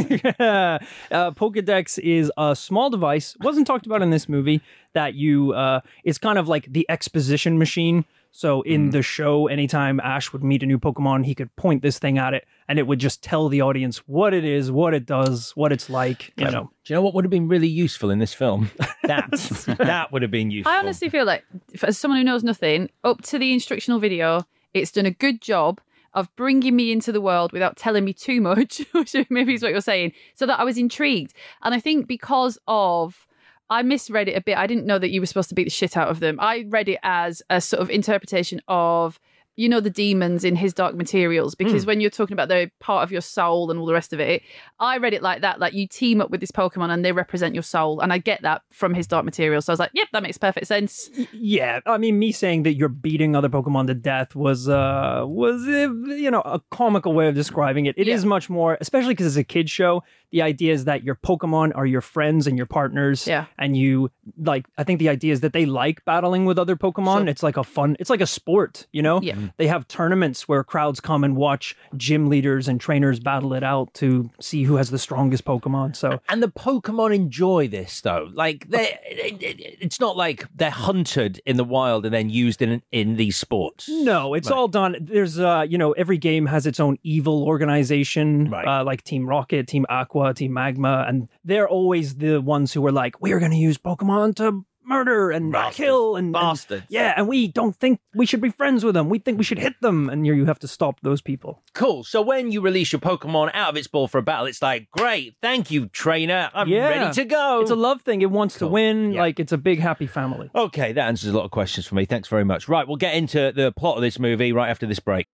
Pokédex is a small device, wasn't talked about in this movie, that you, it's kind of like the exposition machine. So in the show, anytime Ash would meet a new Pokemon, he could point this thing at it and it would just tell the audience what it is, what it does, what it's like, you know. Do you know what would have been really useful in this film? That would have been useful. I honestly feel like, as someone who knows nothing, up to the instructional video, it's done a good job of bringing me into the world without telling me too much, which maybe is what you're saying, so that I was intrigued. And I think because of... I misread it a bit. I didn't know that you were supposed to beat the shit out of them. I read it as a sort of interpretation of you know, the demons in His Dark Materials, because when you're talking about the part of your soul and all the rest of it, I read it like that, like you team up with this Pokemon and they represent your soul. And I get that from His Dark Materials. So I was like, yep, that makes perfect sense. Yeah, I mean, me saying that you're beating other Pokemon to death was a comical way of describing it. It is much more, especially because it's a kid's show. The idea is that your Pokemon are your friends and your partners. Yeah. And you, like, I think the idea is that they like battling with other Pokemon. Sure. It's like it's like a sport, you know? Yeah. They have tournaments where crowds come and watch gym leaders and trainers battle it out to see who has the strongest Pokemon. So, and the Pokemon enjoy this, though. Like, it's not like they're hunted in the wild and then used in these sports. No, it's all done. There's, every game has its own evil organization, like Team Rocket, Team Aqua, Team Magma, and they're always the ones who are like, we are going to use Pokemon to murder and kill and bastards. And we don't think we should be friends with them. We think we should hit them, and you have to stop those people. Cool. So when you release your Pokemon out of its ball for a battle, it's like, great, thank you, trainer. I'm ready to go. It's a love thing. It wants to win. Yeah. Like, it's a big, happy family. Okay, that answers a lot of questions for me. Thanks very much. Right, we'll get into the plot of this movie right after this break.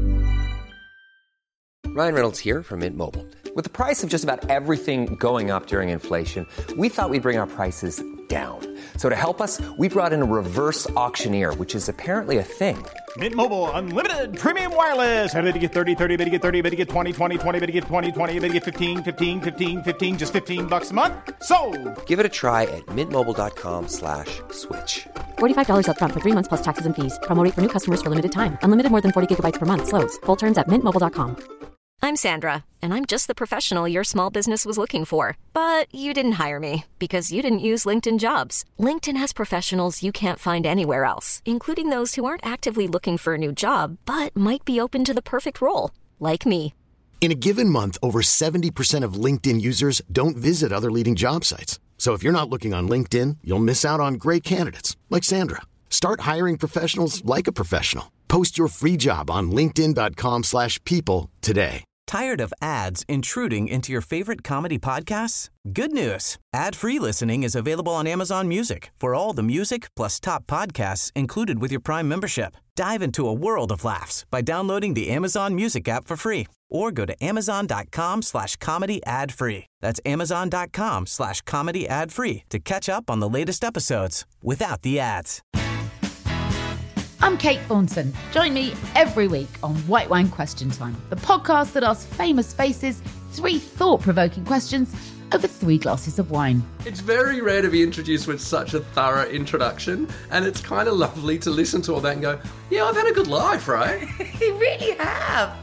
Ryan Reynolds here from Mint Mobile. With the price of just about everything going up during inflation, we thought we'd bring our prices down. So to help us, we brought in a reverse auctioneer, which is apparently a thing. Mint Mobile Unlimited Premium Wireless. How to get 30, 30, bit to get 30, bit to get 20, 20, 20, bit to get 20, 20, bit to get 15, 15, 15, 15, just $15 a month? Sold! Give it a try at mintmobile.com/switch. $45 up front for 3 months plus taxes and fees. Promo rate for new customers for limited time. Unlimited more than 40 gigabytes per month. Slows full terms at mintmobile.com. I'm Sandra, and I'm just the professional your small business was looking for. But you didn't hire me because you didn't use LinkedIn Jobs. LinkedIn has professionals you can't find anywhere else, including those who aren't actively looking for a new job, but might be open to the perfect role, like me. In a given month, over 70% of LinkedIn users don't visit other leading job sites. So if you're not looking on LinkedIn, you'll miss out on great candidates like Sandra. Start hiring professionals like a professional. Post your free job on linkedin.com/people today. Tired of ads intruding into your favorite comedy podcasts? Good news. Ad-free listening is available on Amazon Music for all the music plus top podcasts included with your Prime membership. Dive into a world of laughs by downloading the Amazon Music app for free or go to amazon.com/comedy ad-free. That's amazon.com/comedy ad-free to catch up on the latest episodes without the ads. I'm Kate Thornton. Join me every week on White Wine Question Time, the podcast that asks famous faces 3 thought-provoking questions over 3 glasses of wine. It's very rare to be introduced with such a thorough introduction, and it's kind of lovely to listen to all that and go, yeah, I've had a good life, right? You really have.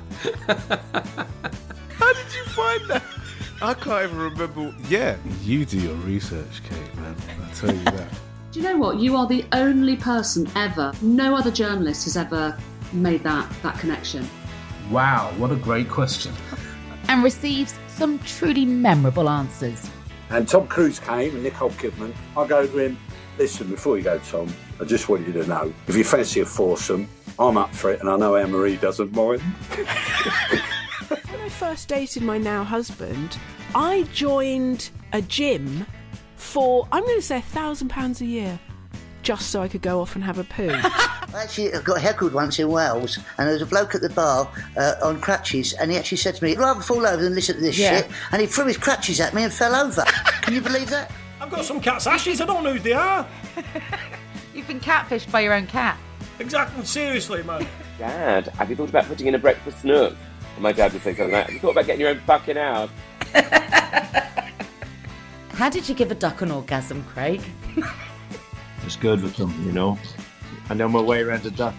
How did you find that? I can't even remember. Yeah, you do your research, Kate, man. I'll tell you that. Do you know what? You are the only person ever, no other journalist has ever made that connection. Wow, what a great question. And receives some truly memorable answers. And Tom Cruise came and Nicole Kidman. I go to him, listen, before you go, Tom, I just want you to know, if you fancy a foursome, I'm up for it and I know Anne-Marie doesn't mind. When I first dated my now husband, I joined a gym for, I'm going to say £1,000 a year, just so I could go off and have a poo. Actually, I got heckled once in Wales, and there was a bloke at the bar on crutches, and he actually said to me, I'd rather fall over than listen to this shit, and he threw his crutches at me and fell over. Can you believe that? I've got some cat's ashes, I don't know who they are. You've been catfished by your own cat. Exactly, seriously, man. Dad, have you thought about putting in a breakfast nook? And my dad would say something like, have you thought about getting your own fucking house? How did you give a duck an orgasm, Craig? It's good with them, you know. I know my way around a duck.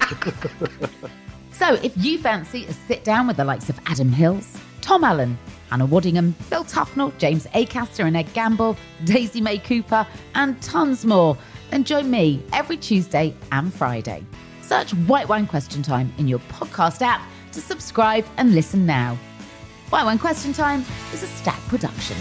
So, if you fancy a sit down with the likes of Adam Hills, Tom Allen, Hannah Waddingham, Phil Tufnell, James Acaster and Ed Gamble, Daisy May Cooper, and tons more, then join me every Tuesday and Friday. Search White Wine Question Time in your podcast app to subscribe and listen now. White Wine Question Time is a Stack production.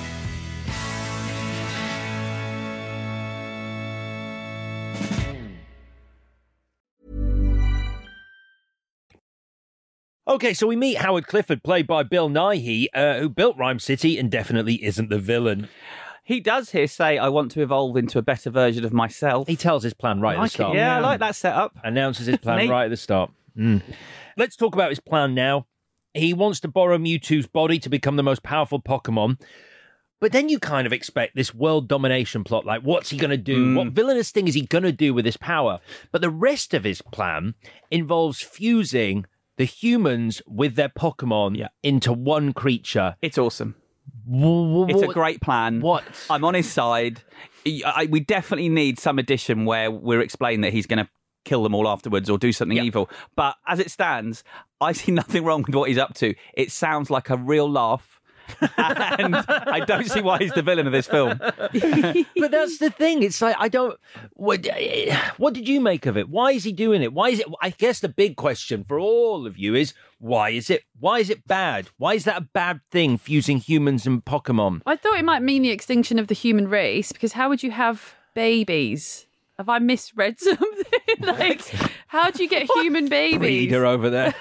Okay, so we meet Howard Clifford, played by Bill Nighy, who built Rhyme City and definitely isn't the villain. He does here say, I want to evolve into a better version of myself. He tells his plan right at the start. Yeah, I like that setup. Announces his plan right at the start. Let's talk about his plan now. He wants to borrow Mewtwo's body to become the most powerful Pokemon. But then you kind of expect this world domination plot, like what's he going to do? What villainous thing is he going to do with his power? But the rest of his plan involves fusing the humans with their Pokemon into one creature. It's awesome. It's a great plan. I'm on his side. We definitely need some addition where we're explaining that he's going to kill them all afterwards or do something evil. But as it stands, I see nothing wrong with what he's up to. It sounds like a real laugh. And I don't see why he's the villain of this film. But that's the thing. It's like, I don't... What did you make of it? Why is he doing it? Why is it... I guess the big question for all of you is, why is it bad? Why is that a bad thing, fusing humans and Pokemon? I thought it might mean the extinction of the human race, because how would you have babies? Have I misread something? Like, how do you get human babies? Breeder over there.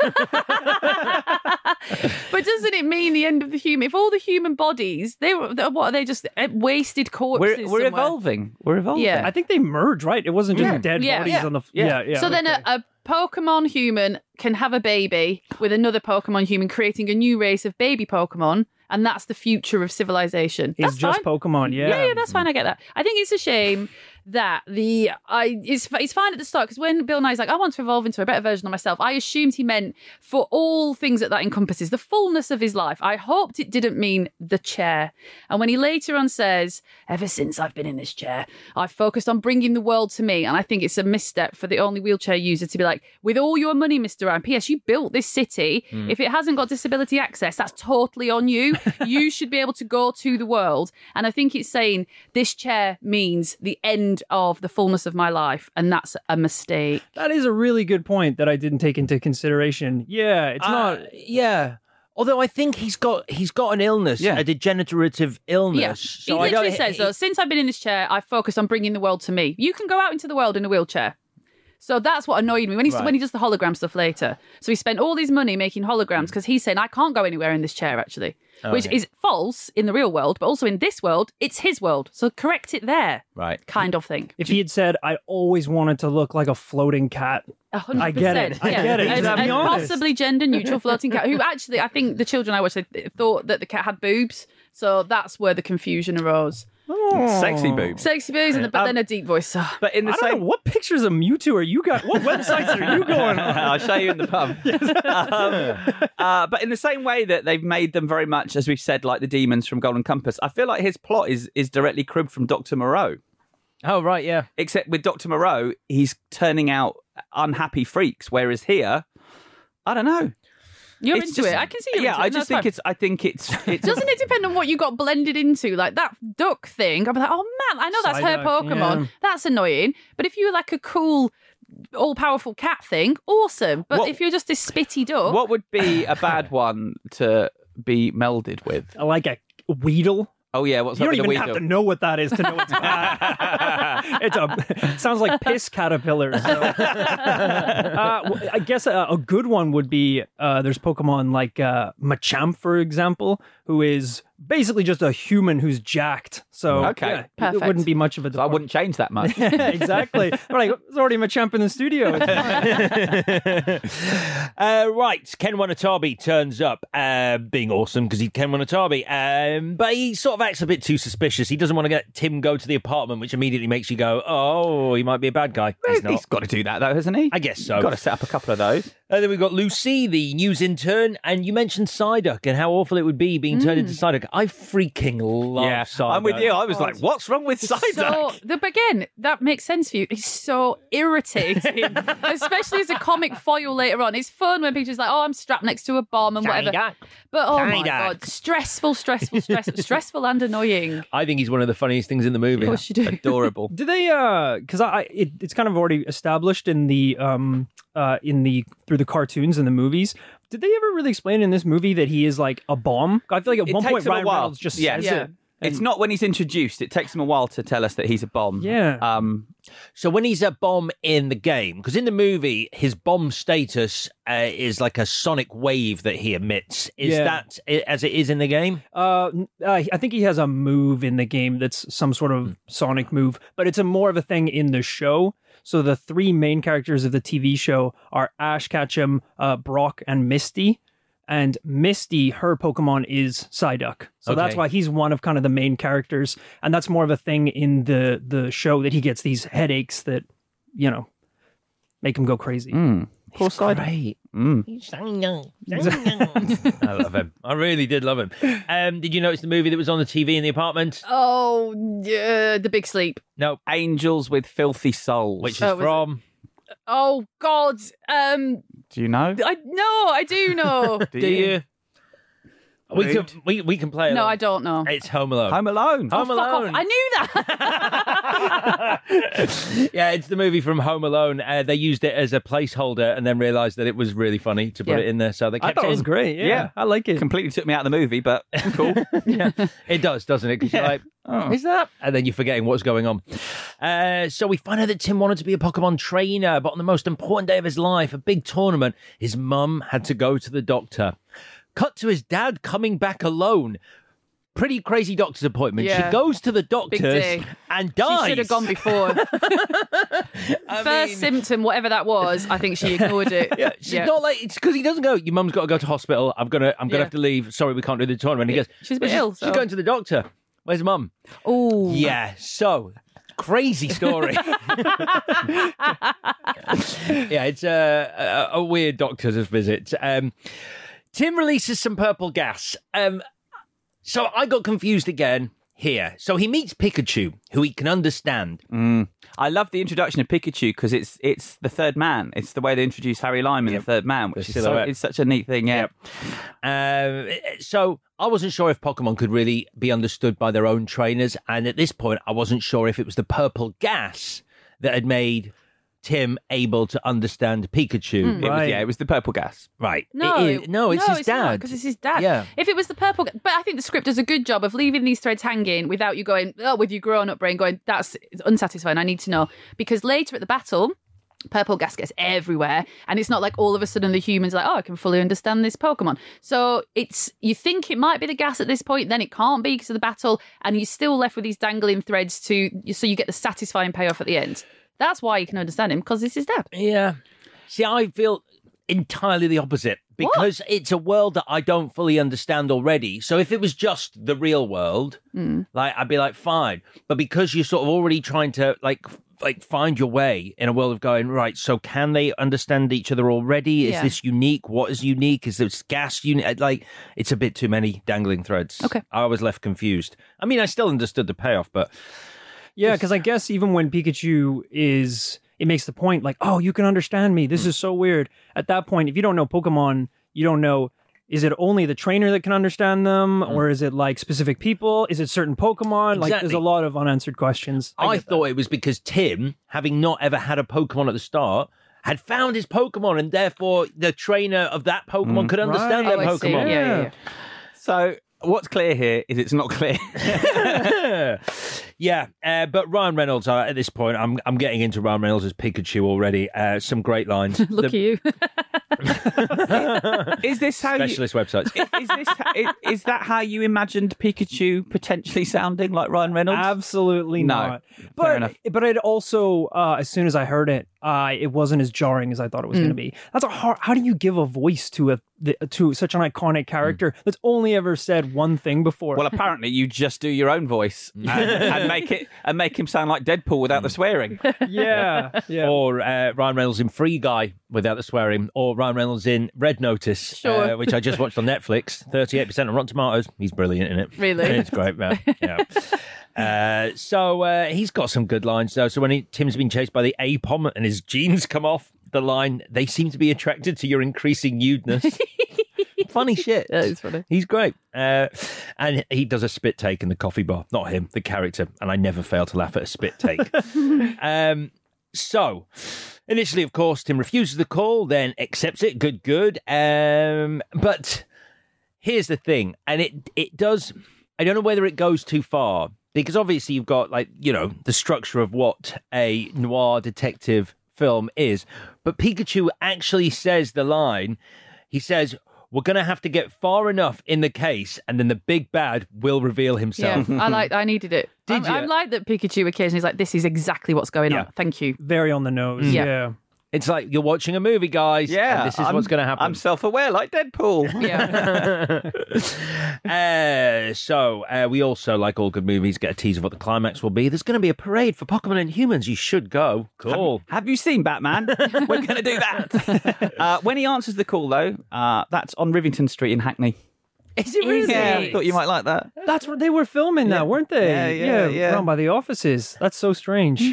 But doesn't it mean the end of the human? If all the human bodies, what are they, just wasted corpses? We're evolving. We're evolving. Yeah. I think they merge, right? It wasn't just dead bodies on the... So then a Pokemon human can have a baby with another Pokemon human, creating a new race of baby Pokemon, and that's the future of civilization. It's just fine. Pokemon, Yeah, that's fine. I get that. I think it's a shame that it's fine at the start, because when Bill Nye's like, I want to evolve into a better version of myself, I assumed he meant for all things that encompasses, the fullness of his life. I hoped it didn't mean the chair. And when he later on says, ever since I've been in this chair, I've focused on bringing the world to me. And I think it's a misstep for the only wheelchair user to be like, with all your money, Mr. Ryan, P.S., you built this city. If it hasn't got disability access, that's totally on you. You should be able to go to the world. And I think it's saying this chair means the end of the fullness of my life, and that's a mistake. That is a really good point that I didn't take into consideration. Yeah, it's not... Yeah. Although I think he's got an illness, a degenerative illness. Yeah. So he literally says, though, since I've been in this chair, I've focused on bringing the world to me. You can go out into the world in a wheelchair. So that's what annoyed me when he does the hologram stuff later. So he spent all his money making holograms because he's saying, I can't go anywhere in this chair, actually. Which is false in the real world, but also in this world, it's his world. So correct it there. Right. Kind of thing. If he had said, I always wanted to look like a floating cat, 100%. I get it. I get it. And possibly gender-neutral floating cat, who actually, I think the children I watched, they thought that the cat had boobs. So that's where the confusion arose. Sexy boobs. Sexy boobs, but then a deep voice. But in the I don't know, what pictures of Mewtwo are you got? What websites are you going on? I'll show you in the pub. But in the same way that they've made them very much, as we've said, like the demons from Golden Compass, I feel like his plot is directly cribbed from Dr. Moreau. Oh, right, yeah. Except with Dr. Moreau, he's turning out unhappy freaks, whereas here, I don't know. You're into it. I can see you. Yeah, into it. I just think it's. I think it's. Doesn't it depend on what you got blended into? Like that duck thing. I'm like, oh man, I know that's her Pokemon. Yeah. That's annoying. But if you were like a cool, all-powerful cat thing, awesome. But if you're just this spitty duck, what would be a bad one to be melded with? Like a Weedle. Oh yeah, what's you up don't with even a have to know what that is to know it's bad. It sounds like piss caterpillar. So. I guess a good one would be there's Pokemon like Machamp, for example, who is basically just a human who's jacked. So okay, yeah, it wouldn't be much of a. So I wouldn't change that much. Exactly. Right, there's already Machamp in the studio. Right, Ken Watanabe turns up, being awesome because he's Ken Watanabe, but he sort of acts a bit too suspicious. He doesn't want to let Tim go to the apartment, which immediately makes you go, "Oh, he might be a bad guy." He's got to do that, though, hasn't he? I guess so. He's got to set up a couple of those. And then we've got Lucy, the news intern, and you mentioned Psyduck and how awful it would be being turned into Psyduck. I freaking love Psyduck. I'm with you. I was like, what's wrong with Psyduck? But again, that makes sense for you. He's so irritating, especially as a comic foil later on. It's fun when pictures like, oh, I'm strapped next to a bomb and whatever. But oh my God, stressful and annoying. I think he's one of the funniest things in the movie. Of course you do. Adorable. Do they, because it's kind of already established in the through the cartoons and the movies. Did they ever really explain in this movie that he is like a bomb? I feel like at one point Ryan Reynolds just says it. It's not when he's introduced. It takes him a while to tell us that he's a bomb. Yeah. So when he's a bomb in the game, because in the movie, his bomb status is like a sonic wave that he emits. Is that as it is in the game? I think he has a move in the game that's some sort of sonic move, but it's more of a thing in the show. So the three main characters of the TV show are Ash Ketchum, Brock, and Misty. And Misty, her Pokemon is Psyduck. So that's why he's one of kind of the main characters. And that's more of a thing in the show, that he gets these headaches that, you know, make him go crazy. Poor Psyduck. Great. I love him. I really did love him. Did you notice the movie that was on the TV in the apartment? Oh, yeah, The Big Sleep. No. Angels with Filthy Souls. Which is from... Oh, God. Do you know? I do know. Do you? We can play it. No, I don't know. It's Home Alone. Home Alone. Home Fuck Alone. off. I knew that. Yeah, it's the movie from Home Alone. They used it as a placeholder and then realised that it was really funny to put it in there, so they kept I thought it it was in. great. Yeah, I like it. Completely took me out of the movie, but cool. It does, doesn't it? Because you're like, is that? And then you're forgetting what's going on. So we find out that Tim wanted to be a Pokemon trainer, but on the most important day of his life, a big tournament, his mum had to go to the doctor. Cut to his dad coming back alone. Pretty crazy doctor's appointment. Yeah. She goes to the doctor's and dies. She should have gone before. First symptom, whatever that was, I think she ignored it. Yeah, she's not like, it's because he doesn't go, your mum's got to go to hospital. I'm gonna have to leave. Sorry, we can't do the tournament. He goes, she's a bit ill. She's going to the doctor. Where's mum? Oh. Yeah, so crazy story. Yeah, it's a weird doctor's visit. Tim releases some purple gas. So I got confused again here. So he meets Pikachu, who he can understand. I love the introduction of Pikachu because it's the third man. It's the way they introduce Harry Lime in the third man, which is it's such a neat thing. Yeah. So I wasn't sure if Pokemon could really be understood by their own trainers, and at this point, I wasn't sure if it was the purple gas that had made Tim able to understand Pikachu. It was the purple gas. Right. No, it's his dad. Because it's his dad. Yeah. If it was the purple, but I think the script does a good job of leaving these threads hanging without you going, with your grown-up brain going, that's unsatisfying. I need to know. Because later at the battle, purple gas gets everywhere, and it's not like all of a sudden the humans are like, I can fully understand this Pokemon. So you think it might be the gas at this point, then it can't be because of the battle, and you're still left with these dangling threads so you get the satisfying payoff at the end. That's why you can understand him, because it's his dad. Yeah. See, I feel entirely the opposite, because it's a world that I don't fully understand already. So if it was just the real world, like I'd be like, fine. But because you're sort of already trying to like find your way in a world of going, right, so can they understand each other already? Is this unique? What is unique? Is this gas unique? Like, it's a bit too many dangling threads. Okay. I was left confused. I mean, I still understood the payoff, but... Yeah, because I guess even when Pikachu it makes the point like, oh, you can understand me. This is so weird. At that point, if you don't know Pokemon, you don't know, is it only the trainer that can understand them? Or is it like specific people? Is it certain Pokemon? Exactly. Like, there's a lot of unanswered questions. I thought it was because Tim, having not ever had a Pokemon at the start, had found his Pokemon, and therefore the trainer of that Pokemon could understand that Pokemon. Yeah. So what's clear here is it's not clear. Yeah, but Ryan Reynolds, at this point, I'm getting into Ryan Reynolds as Pikachu already. Some great lines. Look at you. Is this how Specialist websites. Is that how you imagined Pikachu potentially sounding like Ryan Reynolds? Absolutely not. Fair enough. But it also, as soon as I heard it, it wasn't as jarring as I thought it was going to be. That's how do you give a voice to such an iconic character that's only ever said one thing before? Well, apparently you just do your own voice and make him sound like Deadpool without the swearing. Yeah. Or Ryan Reynolds in Free Guy without the swearing, or Ryan Reynolds in Red Notice, Sure. which I just watched on Netflix. 38% on Rotten Tomatoes. He's brilliant in it. Really? It's great, man. Yeah. So he's got some good lines though. So when Tim's been chased by the Apom and his jeans come off, the line, they seem to be attracted to your increasing nudeness. Funny shit. Yeah, it's funny. He's great. And he does a spit take in the coffee bar. Not him, the character. And I never fail to laugh at a spit take. So, initially, of course, Tim refuses the call, then accepts it. Good. But here's the thing. And it does... I don't know whether it goes too far, because obviously you've got, like, you know, the structure of what a noir detective film is. But Pikachu actually says the line, he says, we're going to have to get far enough in the case, and then the big bad will reveal himself. Yeah, I needed it. I like that Pikachu occasionally is like, this is exactly what's going on. Thank you. Very on the nose. Yeah. It's like you're watching a movie, guys. Yeah, and this is what's going to happen. I'm self-aware, like Deadpool. Yeah. So we also, like all good movies, get a tease of what the climax will be. There's going to be a parade for Pokemon and humans. You should go. Cool. Have you seen Batman? We're going to do that. When he answers the call, though, that's on Rivington Street in Hackney. Is it really? Yeah, I thought you might like that. That's where they were filming that, weren't they? Yeah. Around by the offices. That's so strange.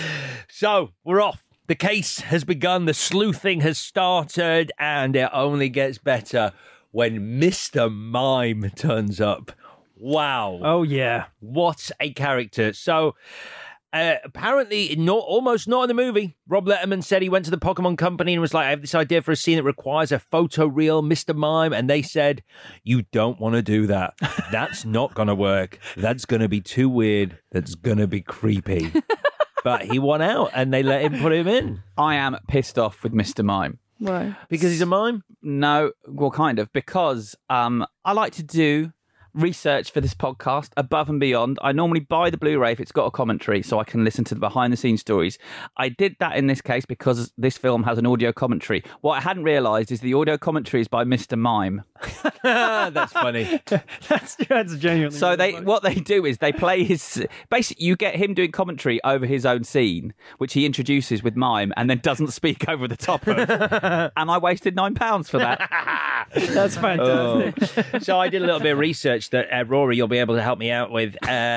So we're off. The case has begun, the sleuthing has started, and it only gets better when Mr. Mime turns up. Wow. Oh, yeah. What a character. So, apparently, almost not in the movie. Rob Letterman said he went to the Pokemon Company and was like, I have this idea for a scene that requires a photoreal Mr. Mime. And they said, you don't want to do that. That's not going to work. That's going to be too weird. That's going to be creepy. But he won out and they let him put him in. I am pissed off with Mr. Mime. Why? Because he's a mime? No, well, kind of. Because I like to do research for this podcast above and beyond. I normally buy the Blu-ray if it's got a commentary so I can listen to the behind-the-scenes stories. I did that in this case because this film has an audio commentary. What I hadn't realised is the audio commentary is by Mr. Mime. That's funny. That's genuinely. So what they do is they play his... Basically, you get him doing commentary over his own scene, which he introduces with Mime and then doesn't speak over the top of. And I wasted £9 for that. That's fantastic. So I did a little bit of research that, Rory, you'll be able to help me out with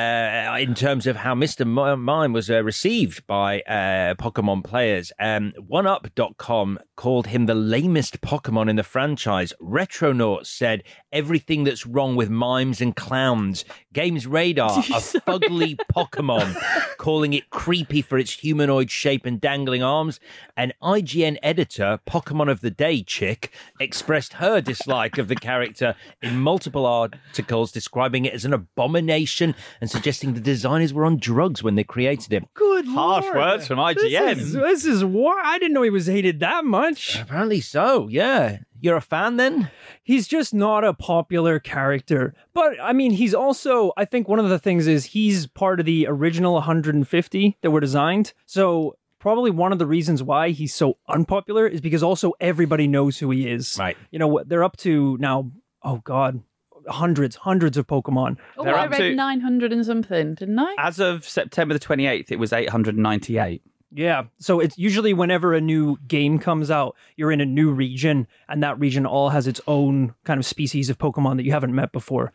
in terms of how Mr. Mime was received by Pokemon players. OneUp.com called him the lamest Pokemon in the franchise. Retronauts said everything that's wrong with mimes and clowns. Games Radar, a fugly Pokemon, calling it creepy for its humanoid shape and dangling arms. An IGN editor, Pokemon of the Day chick, expressed her dislike of the character in multiple articles, describing it as an abomination and suggesting the designers were on drugs when they created it. Good Harsh Lord. words from IGN. This is war. I didn't know he was hated that much. Apparently so, yeah. You're a fan then? He's just not a popular character. But, I mean, he's also, I think one of the things is he's part of the original 150 that were designed. So probably one of the reasons why he's so unpopular is because also everybody knows who he is. Right. You know, they're up to now, oh God, hundreds of Pokemon. Oh, I read 900 and something, didn't I? As of September the 28th, it was 898. Yeah, so it's usually whenever a new game comes out, you're in a new region, and that region all has its own kind of species of Pokemon that you haven't met before.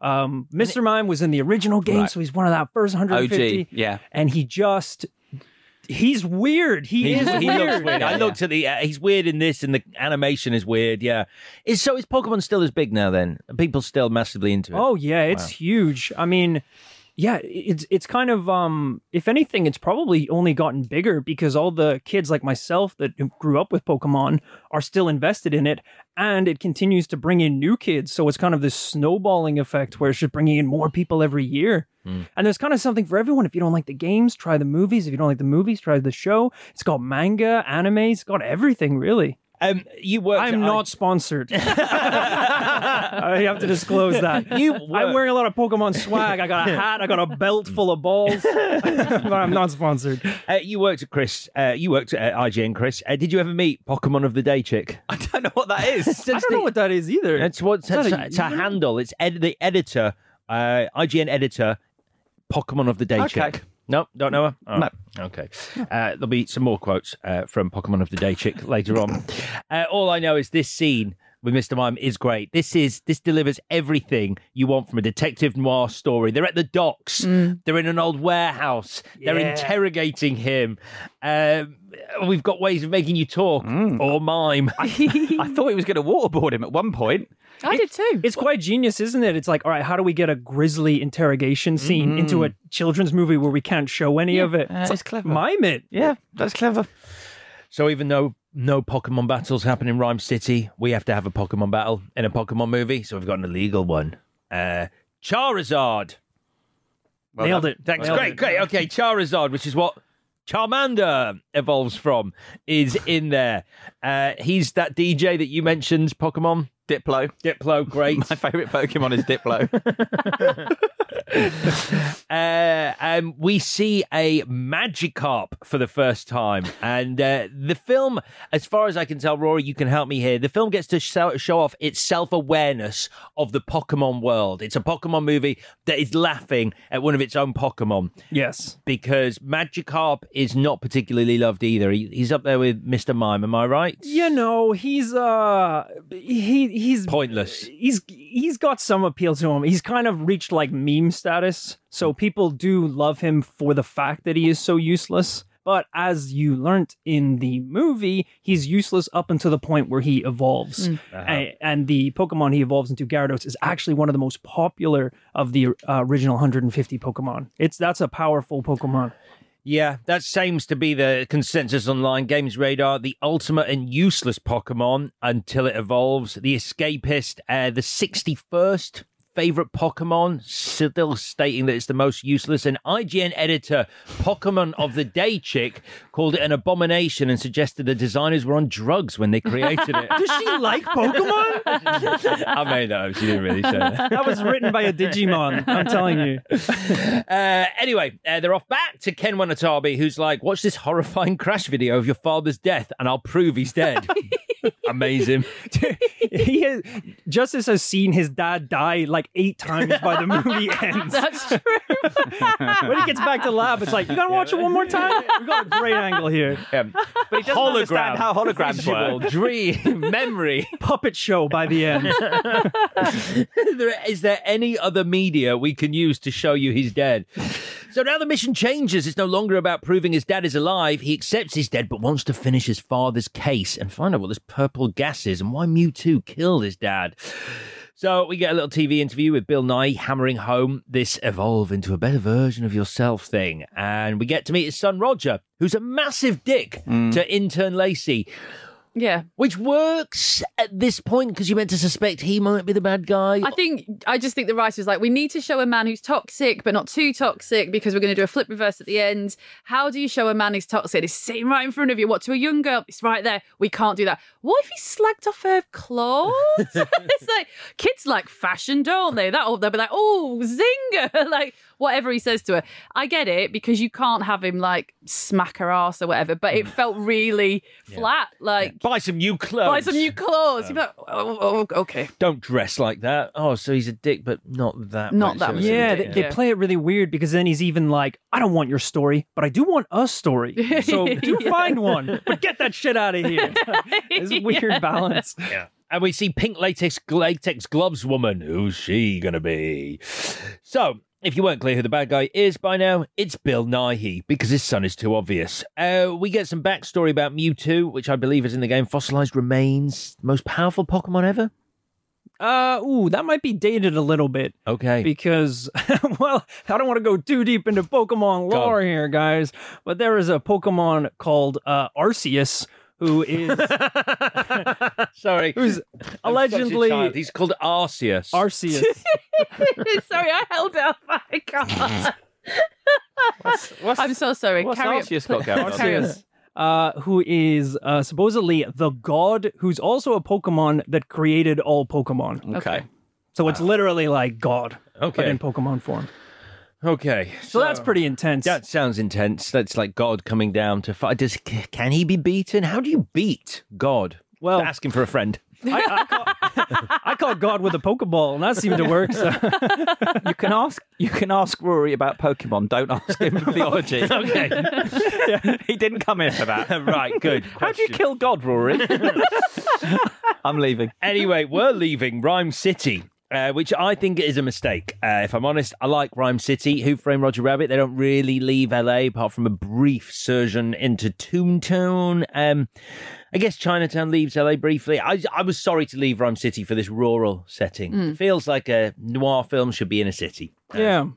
Mr. Mime was in the original game, Right. so he's one of that first 150. OG, yeah. And he's weird. He is He weird. looks weird. I looked at he's weird in this, and the animation is weird. Yeah. Is Pokemon still as big now? Then are people still massively into it? Oh yeah, it's Wow. huge. I mean, yeah, it's kind of if anything, it's probably only gotten bigger because all the kids like myself that grew up with Pokemon are still invested in it, and it continues to bring in new kids. So it's kind of this snowballing effect where it's just bringing in more people every year. And there's kind of something for everyone. If you don't like the games, try the movies. If you don't like the movies, try the show. It's got manga, anime. It's got everything, really. I'm not sponsored. I have to disclose that. I'm wearing a lot of Pokemon swag. I got a hat. I got a belt full of balls. But I'm not sponsored. You worked at IGN, Chris. Did you ever meet Pokemon of the Day chick? I don't know what that is. I don't know what that is either. It's a handle. It's the editor, IGN editor, Pokemon of the Day chick. No, don't know her? Oh, no. Okay. There'll be some more quotes from Pokemon of the Day chick later on. All I know is this scene with Mr. Mime is great. This delivers everything you want from a detective noir story. They're at the docks. They're in an old warehouse. They're interrogating him. We've got ways of making you talk or mime. I thought he was going to waterboard him at one point. I did too. It's quite genius, isn't it? It's like, all right, how do we get a grisly interrogation scene into a children's movie where we can't show any of it? It's clever. Mime it. Yeah, that's clever. So even though no Pokemon battles happen in Rhyme City, we have to have a Pokemon battle in a Pokemon movie. So we've got an illegal one. Charizard. Nailed it. Thanks. Nailed Great, it. great. Okay, Charizard, which is what Charmander evolves from, is in there. He's that DJ that you mentioned, Pokemon. Diplo. Diplo, great. My favourite Pokemon is Diplo. We see a Magikarp for the first time. And the film, as far as I can tell, Rory, you can help me here. The film gets to show off its self-awareness of the Pokemon world. It's a Pokemon movie that is laughing at one of its own Pokemon. Yes. Because Magikarp is not particularly loved either. He's up there with Mr. Mime, am I right? You know, he's pointless. He's got some appeal to him. He's kind of reached like meme status, so people do love him for the fact that he is so useless. But as you learnt in the movie, he's useless up until the point where he evolves. And the Pokemon he evolves into, Gyarados, is actually one of the most popular of the original 150 Pokemon. That's a powerful Pokemon. Yeah, that seems to be the consensus online. Games Radar, the ultimate and useless Pokemon until it evolves. The Escapist, the 61st favourite Pokemon, still stating that it's the most useless. An IGN editor, Pokemon of the Day chick, called it an abomination and suggested the designers were on drugs when they created it. Does she like Pokemon? I made that up. She didn't really say that. That was written by a Digimon, I'm telling you. Anyway, they're off back to Ken Watanabe, who's like, watch this horrifying crash video of your father's death and I'll prove he's dead. Amazing. Justice has seen his dad die like 8 times by the movie ends. That's true. When he gets back to the lab, it's like, you gotta watch it one more time? We've got a great angle here. But he doesn't understand how holograms work. Dream, memory. Puppet show by the end. Is there any other media we can use to show you he's dead? So now the mission changes. It's no longer about proving his dad is alive. He accepts he's dead, but wants to finish his father's case and find out what this purple gas is and why Mewtwo killed his dad. So we get a little TV interview with Bill Nighy hammering home this evolve into a better version of yourself thing. And we get to meet his son, Roger, who's a massive dick to intern Lacey. Yeah. Which works at this point because you're meant to suspect he might be the bad guy. I just think the writer was like, we need to show a man who's toxic, but not too toxic because we're going to do a flip reverse at the end. How do you show a man who's toxic? It's sitting right in front of you. What, to a young girl? It's right there. We can't do that. What if he slagged off her clothes? It's like, kids like fashion, don't they? They'll be like, oh, zinger. Like, whatever he says to her. I get it because you can't have him like smack her ass or whatever, but it felt really flat. Like, buy some new clothes. Buy some new clothes. You'd be like, oh, okay. Don't dress like that. Oh, so he's a dick, but not that Not much. that much. Yeah, they play it really weird because then he's even like, I don't want your story, but I do want a story. So do find one, but get that shit out of here. It's a weird balance. Yeah. And we see pink latex gloves woman. Who's she going to be? So, if you weren't clear who the bad guy is by now, it's Bill Nighy, because his son is too obvious. We get some backstory about Mewtwo, which I believe is in the game. Fossilized remains, most powerful Pokemon ever? That might be dated a little bit. Okay. Because, well, I don't want to go too deep into Pokemon lore here, guys, but there is a Pokemon called Arceus, who is... Sorry. Who's allegedly... He's called Arceus. Arceus. Sorry, I held up. I can't. I'm so sorry. What's Carry Arceus got going on? Arceus, who is supposedly the god, who's also a Pokemon that created all Pokemon. Okay. So it's literally like God, but Okay. in Pokemon form. Okay. So that's pretty intense. That sounds intense. That's like God coming down to fight. Can he be beaten? How do you beat God? Well, asking for a friend. I caught God with a Pokeball, and that seemed to work. So. You can ask Rory about Pokemon. Don't ask him theology. Okay. He didn't come in for that. Right, good. How do you kill God, Rory? I'm leaving. Anyway, we're leaving Rhyme City. Which I think is a mistake. If I'm honest, I like Rhyme City. Who Framed Roger Rabbit? They don't really leave LA apart from a brief surgeon into Toontown. I guess Chinatown leaves LA briefly. I was sorry to leave Rhyme City for this rural setting. It feels like a noir film should be in a city. Yeah.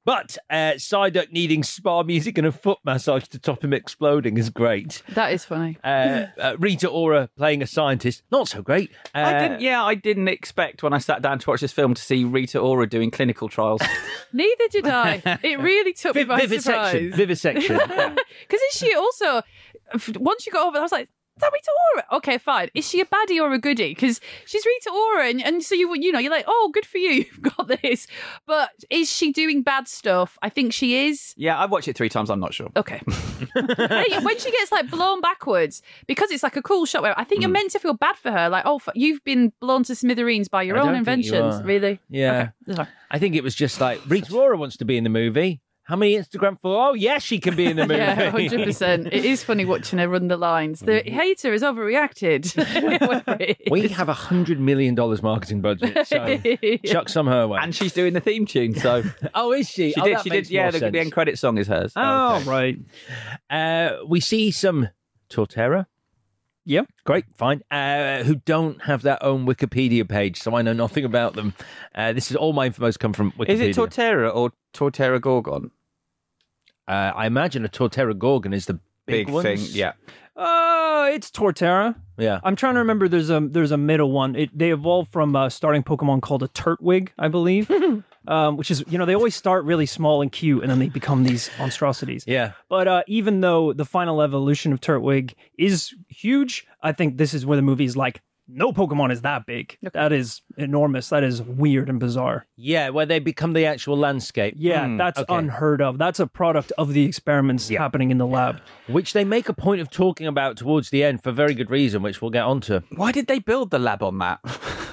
But Psyduck needing spa music and a foot massage to top him exploding is great. That is funny. Rita Ora playing a scientist, not so great. I didn't expect when I sat down to watch this film to see Rita Ora doing clinical trials. Neither did I. It really took me by surprise. Vivisection. Because is she also, once you got over, I was like, is that Rita Ora? Okay, fine. Is she a baddie or a goodie? Because she's Rita Ora, and so you know, you're like, oh, good for you, you've got this. But is she doing bad stuff? I think she is. Yeah, I've watched it 3 times. I'm not sure. Okay. When she gets like blown backwards, because it's like a cool shot where I think you're meant to feel bad for her. Like, oh, you've been blown to smithereens by your own inventions. Really? Yeah. Okay. I think it was just like Rita Ora wants to be in the movie. How many Instagram followers? Oh, yes, she can be in the movie. Yeah, 100%. It is funny watching her run the lines. The hater has overreacted. We have $100 million marketing budget, so chuck some her way. And she's doing the theme tune, so... Oh, is she? She did. Yeah, the end credit song is hers. Oh, okay. Right. We see some Torterra. Yep. Great, fine. Who don't have their own Wikipedia page, so I know nothing about them. This is all my info has come from Wikipedia. Is it Torterra or Torterra Gorgon? I imagine a Torterra Gorgon is the big thing. ones. Yeah. It's Torterra. Yeah. I'm trying to remember. There's a middle one. They evolved from a starting Pokemon called a Turtwig, I believe. Which is, they always start really small and cute, and then they become these monstrosities. Yeah. But even though the final evolution of Turtwig is huge, I think this is where the movie is like, no Pokemon is that big. Okay. That is enormous. That is weird and bizarre. Yeah, where they become the actual landscape. Yeah, that's unheard of. That's a product of the experiments happening in the lab. Which they make a point of talking about towards the end for very good reason, which we'll get onto. Why did they build the lab on that?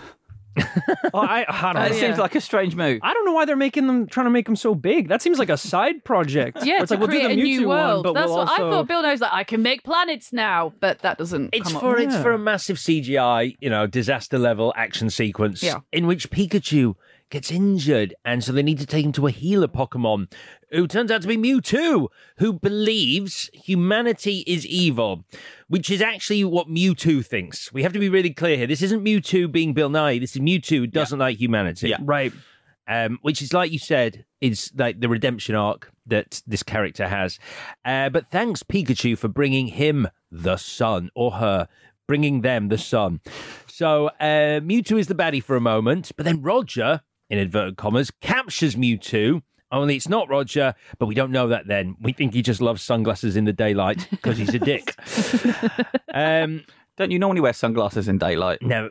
I don't know. It seems like a strange move. I don't know why they're trying to make them so big. That seems like a side project. Yeah, it's to like we'll do create the a Mewtwo new world. one, but That's we'll what also... I thought. Bill knows that I can make planets now, but that doesn't. It's come for up. it's for a massive CGI, disaster level action sequence in which Pikachu gets injured, and so they need to take him to a healer Pokemon, who turns out to be Mewtwo, who believes humanity is evil, which is actually what Mewtwo thinks. We have to be really clear here. This isn't Mewtwo being Bill Nye. This is Mewtwo who doesn't like humanity. Yeah. Right. Which is, like you said, is like the redemption arc that this character has. But thanks, Pikachu, for bringing him the sun, or her, bringing them the sun. So Mewtwo is the baddie for a moment, but then Roger, in inverted commas, captures Mewtwo. Only it's not Roger, but we don't know that then. We think he just loves sunglasses in the daylight because he's a dick. Don't you normally wear sunglasses in daylight? No.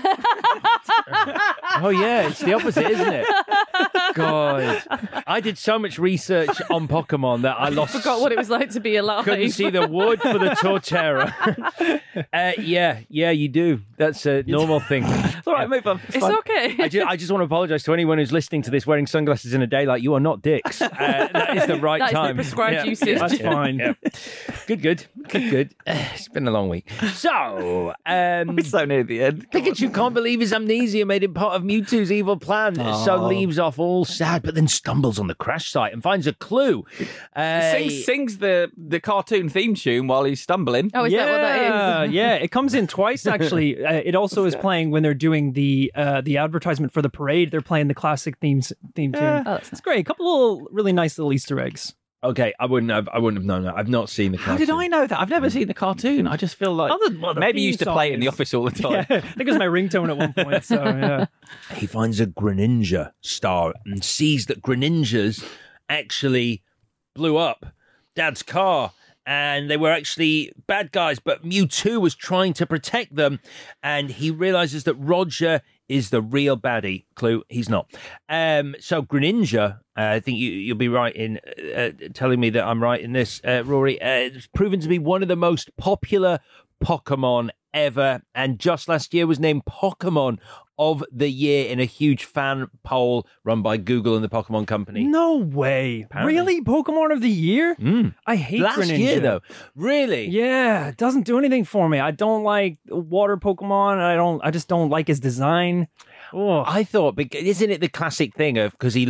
Oh, yeah, it's the opposite, isn't it? God. I did so much research on Pokemon that I lost. Forgot what it was like to be alive. Couldn't see the wood for the Torterra. Yeah, you do. That's a normal thing. It's all right, move on. It's okay. I just want to apologise to anyone who's listening to this wearing sunglasses in a daylight. You are not dicks. That is the right that time. That is the prescribed usage. That's fine. Yeah. Good. It's been a long week. So, we're so near the end. Pikachu can't believe his amnesia made him part of Mewtwo's evil plan, so leaves off all sad, but then stumbles on the crash site and finds a clue. Sings the cartoon theme tune while he's stumbling. Oh, is that what that is? Yeah, it comes in twice, actually. It also is playing when they're doing the advertisement for the parade. They're playing the classic theme tune. It's great. A couple of really nice little Easter eggs. Okay, I wouldn't have known that. I've not seen the cartoon. How did I know that? I've never seen the cartoon. I just feel like maybe you used to play it in the office all the time. Yeah, I think it was my ringtone at one point. So yeah. He finds a Greninja star and sees that Greninjas actually blew up Dad's car. And they were actually bad guys, but Mewtwo was trying to protect them. And he realizes that Roger is the real baddie. Clue, he's not. So Greninja, I think you'll be right in telling me that I'm right in this, Rory. It's proven to be one of the most popular Pokemon ever, and just last year was named Pokemon of the Year in a huge fan poll run by Google and the Pokemon Company. No way. Apparently. Really? Pokemon of the Year? I hate last Greninja. year, though. Really? Yeah, it doesn't do anything for me. I don't like water Pokemon. I just don't like his design. I thought, isn't it the classic thing of, because he looked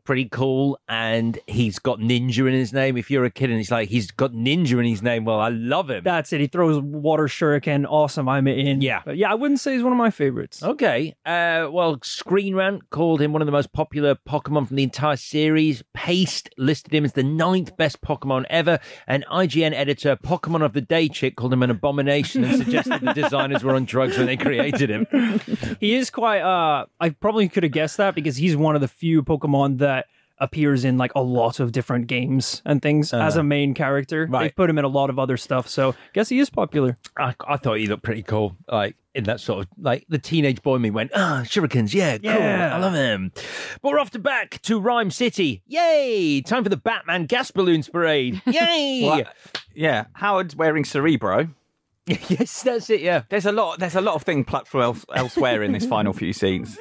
pretty cool, and he's got ninja in his name. If you're a kid and he's like, he's got ninja in his name, well, I love him. That's it. He throws water shuriken. Awesome. I'm in. Yeah. But yeah, I wouldn't say he's one of my favorites. Okay. Well, Screen Rant called him one of the most popular Pokemon from the entire series. Paste listed him as the 9th best Pokemon ever. And IGN editor Pokemon of the Day chick called him an abomination and suggested the designers were on drugs when they created him. He is quite, I probably could have guessed that because he's one of the few Pokemon that appears in like a lot of different games and things as a main character. Right. They've put him in a lot of other stuff, so guess he is popular. I thought he looked pretty cool, like in that sort of, like the teenage boy in me went, shurikens, yeah, cool, I love him. But we're off to back to Rhyme City. Yay! Time for the Batman gas balloons parade. Yay! Well, yeah, Howard's wearing Cerebro. Yes, that's it. Yeah, there's a lot of things plucked from elsewhere in this final few scenes.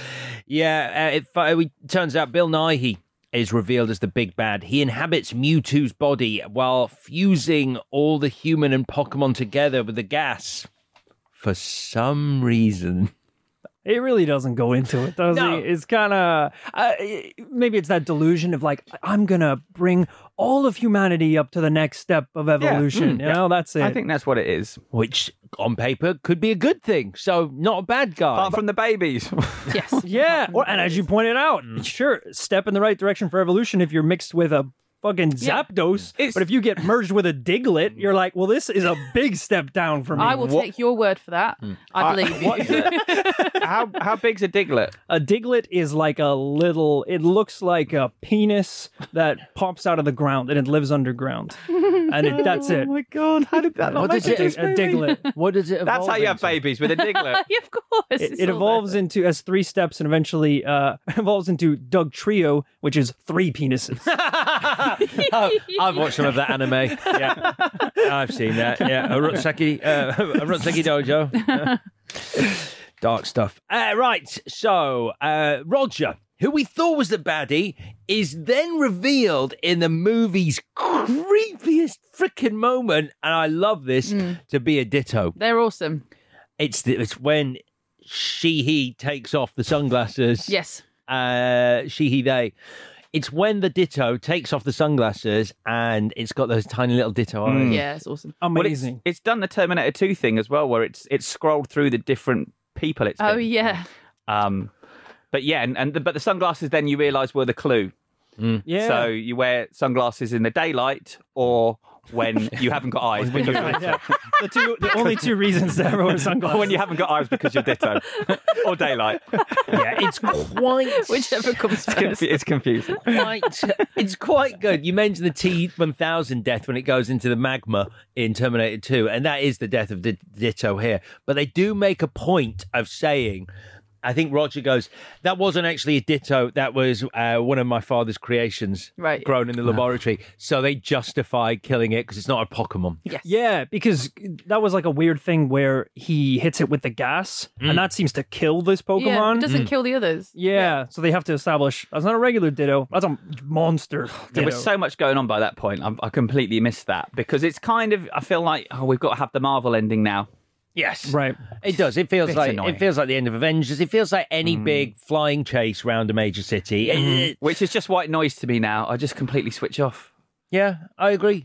Yeah, it turns out Bill Nighy is revealed as the big bad. He inhabits Mewtwo's body while fusing all the human and Pokemon together with the gas for some reason. It really doesn't go into it, does No. he? It's kind of... maybe it's that delusion of like, I'm going to bring all of humanity up to the next step of evolution. You know, that's it. I think that's what it is. Which, on paper, could be a good thing. So, not a bad guy. Apart from the babies. Yes. Yeah. And as you pointed out, sure, step in the right direction for evolution if you're mixed with a fucking Zapdos. But if you get merged with a Diglett, you're like, well, this is a big step down for me. I will take your word for that. I believe you. How big's a Diglett? A Diglett is like a little, it looks like a penis that pops out of the ground and it lives underground. And that's it. Oh my God, how did that not make it? A Diglett. What does it That's evolve how you have into? babies, with a Diglett. Yeah, of course. It evolves into, as 3 steps and eventually evolves into Doug Trio, which is 3 penises. I've watched some of that anime. Yeah, I've seen that. Yeah, Arutseki Dojo. Dark stuff. Right, so Roger, who we thought was the baddie, is then revealed in the movie's creepiest freaking moment, and I love this, to be a Ditto. They're awesome. It's when he takes off the sunglasses. Yes. They. It's when the Ditto takes off the sunglasses and it's got those tiny little Ditto eyes. Yeah, it's awesome. Amazing. Well, it's done the Terminator 2 thing as well, where it's scrolled through the different people it's Oh, been. yeah. But yeah, but the sunglasses then you realise were the clue. Yeah. So you wear sunglasses in the daylight or when you haven't got eyes. Because Yeah. The only 2 reasons to ever wear sunglasses. or when you haven't got eyes because you're Ditto. Or daylight. Yeah, it's quite... Whichever comes first. It's confusing. It's quite good. You mentioned the T-1000 death when it goes into the magma in Terminator 2, and that is the death of Ditto here. But they do make a point of saying... I think Roger goes, that wasn't actually a Ditto. That was one of my father's creations grown in the laboratory. So they justify killing it because it's not a Pokemon. Yes. Yeah, because that was like a weird thing where he hits it with the gas, and that seems to kill this Pokemon. Yeah, it doesn't kill the others. Yeah, so they have to establish that's not a regular Ditto. That's a monster Ditto. There was so much going on by that point. I completely missed that because it's kind of, I feel like, we've got to have the Marvel ending now. Yes, right. It does. It feels Bit like annoying. it feels like the end of Avengers. It feels like any big flying chase around a major city. Which is just white noise to me now. I just completely switch off. Yeah, I agree.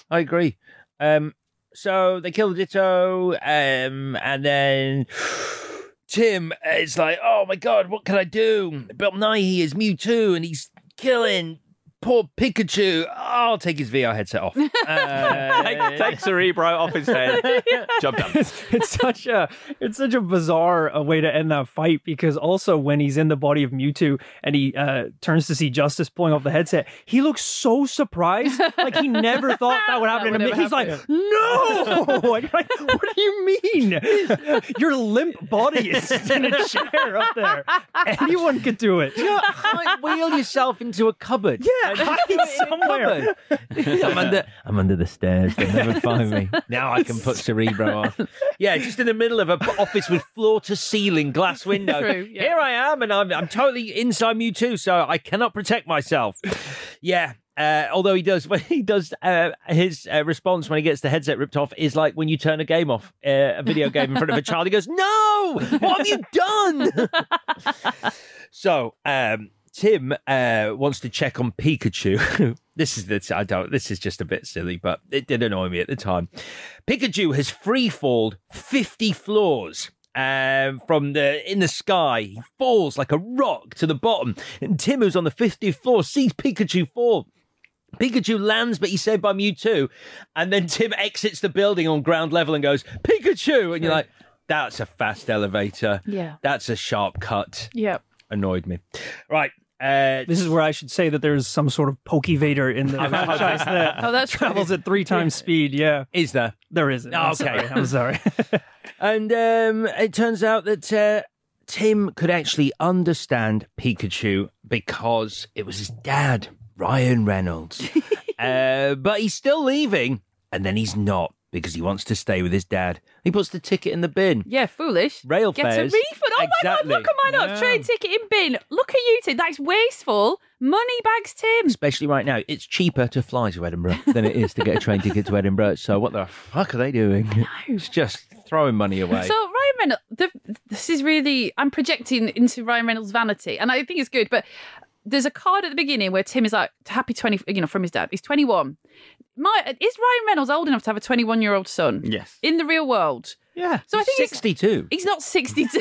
So they kill the Ditto, and then Tim is like, "Oh my God, what can I do?" Bill Nighy is Mewtwo, and he's killing poor Pikachu. I'll take his VR headset off. Take Cerebro off his head. Job done. It's such a bizarre way to end that fight because also when he's in the body of Mewtwo and he turns to see Justice pulling off the headset, he looks so surprised, like he never thought that would happen. He's like, "No!" Like, what do you mean? Your limp body is in a chair up there. Anyone could do it. Wheel yourself into a cupboard. Yeah, hide somewhere. I'm under the stairs. They'll never find me. Now I can put Cerebro on. Yeah, just in the middle of an office with floor-to-ceiling glass window. True, yeah. Here I am, and I'm totally inside Mewtwo, so I cannot protect myself. Yeah. Although his response when he gets the headset ripped off is like when you turn a game off, a video game in front of a child. He goes, "No! What have you done?" So, Tim wants to check on Pikachu. This is just a bit silly, but it did annoy me at the time. Pikachu has free-falled 50 floors. From in the sky, he falls like a rock to the bottom, and Tim, who's on the 50th floor, sees Pikachu fall. Pikachu lands, but he's saved by Mewtwo, and then Tim exits the building on ground level and goes, Pikachu! And you're like, that's a fast elevator. Yeah. That's a sharp cut. Yep. Annoyed me. Right. This is where I should say that there's some sort of Pokevator in the franchise that that's travels at 3 times speed. Yeah. Is there? There isn't. Oh, okay. I'm sorry. And it turns out that Tim could actually understand Pikachu because it was his dad, Ryan Reynolds. But he's still leaving, and then he's not because he wants to stay with his dad. He puts the ticket in the bin. Yeah, foolish. Rail Gets fares. a refund. Oh Exactly. my God, look at my notes. Yeah. Train ticket in bin. Look at you two. That's wasteful. Money bags, Tim. Especially right now. It's cheaper to fly to Edinburgh than it is to get a train ticket to Edinburgh. So what the fuck are they doing? It's just throwing money away. So Ryan Reynolds, this is really, I'm projecting into Ryan Reynolds' vanity, and I think it's good, but there's a card at the beginning where Tim is like, happy 20, from his dad. He's 21. Is Ryan Reynolds old enough to have a 21-year-old son? Yes. In the real world? Yeah. So I think 62. He's not 62.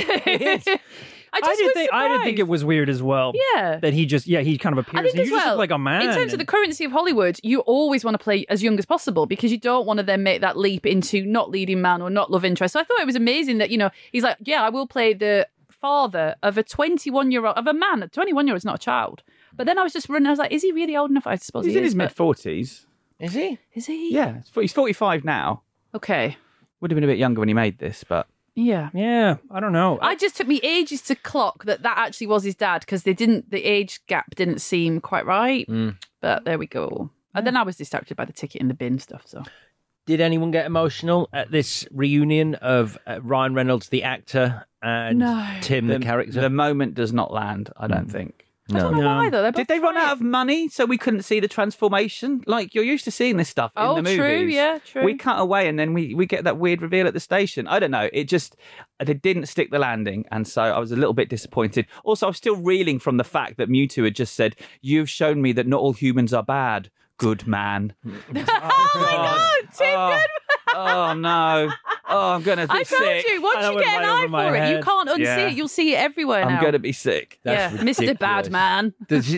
I did think it was weird as well. Yeah. That he kind of I appears. think He as just well, looked like a man. in terms of the currency of Hollywood, you always want to play as young as possible because you don't want to then make that leap into not leading man or not love interest. So I thought it was amazing that, he's like, yeah, I will play the father of a 21-year-old, of a man. A 21-year-old is not a child. But then I was just running, I was like, is he really old enough? I suppose He's he in is, his mid-40s. Is he? Is he? Yeah. He's 45 now. Okay. Would have been a bit younger when he made this, but... Yeah. Yeah, I don't know. I just took me ages to clock that actually was his dad because the age gap didn't seem quite right. But there we go. And then I was distracted by the ticket in the bin stuff. So, did anyone get emotional at this reunion of Ryan Reynolds, the actor, and Tim, the character? The moment does not land, I don't think. I don't know why, though. Did they run out of money so we couldn't see the transformation? Like, you're used to seeing this stuff in the movies. True, yeah, true. We cut away and then we get that weird reveal at the station. I don't know. They didn't stick the landing, and so I was a little bit disappointed. Also, I was still reeling from the fact that Mewtwo had just said, "You've shown me that not all humans are bad, good man." Oh my God, Tim Goodman! Oh, no. Oh, I'm going to be sick. I told you, once you get an eye for it, you can't unsee it. You'll see it everywhere now. I'm going to be sick. That's Mr. Bad Man.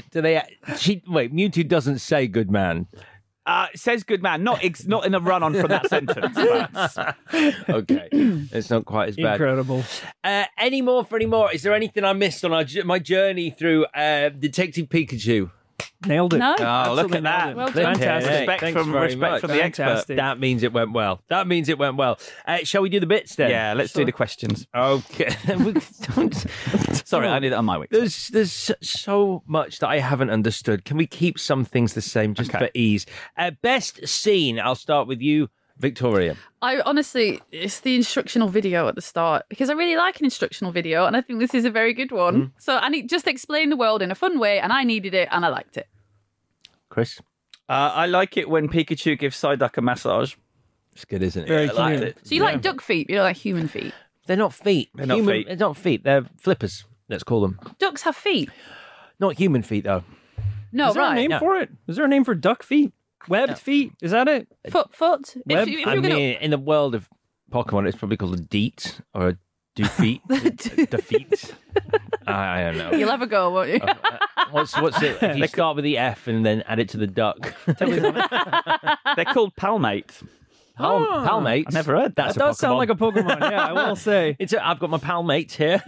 Mewtwo doesn't say good man. It says good man, not in a run-on from that sentence. Okay, it's not quite as bad. Incredible. Any more? Is there anything I missed on my journey through Detective Pikachu? Nailed it. No. Oh, look at that. Well done. Fantastic. Respect from the expert. That means it went well. Shall we do the bits then? Yeah, let's do the questions. Okay. Sorry, I need it on my week. There's so much that I haven't understood. Can we keep some things the same just for ease? Best scene. I'll start with you, Victoria. I honestly, it's the instructional video at the start because I really like an instructional video and I think this is a very good one. So and it just explained the world in a fun way and I needed it and I liked it. Chris? I like it when Pikachu gives Psyduck a massage. It's good, isn't it? Very I liked cute. it. So you like duck feet, you don't like human feet. They're not feet. They're not feet. They're not feet. They're flippers, let's call them. Ducks have feet. Not human feet, though. No, Is there a name for it? Is there a name for duck feet? Webbed feet? Is that it? Foot. Web? In the world of Pokemon, it's probably called a deet or a defeat. Defeat. I don't know. You'll have a go, won't you? What's it? If you start with the F and then add it to the duck. They're called Palmate. Palmate. I've never heard that. That does sound like a Pokemon, yeah, I will say. I've got my Palmate here.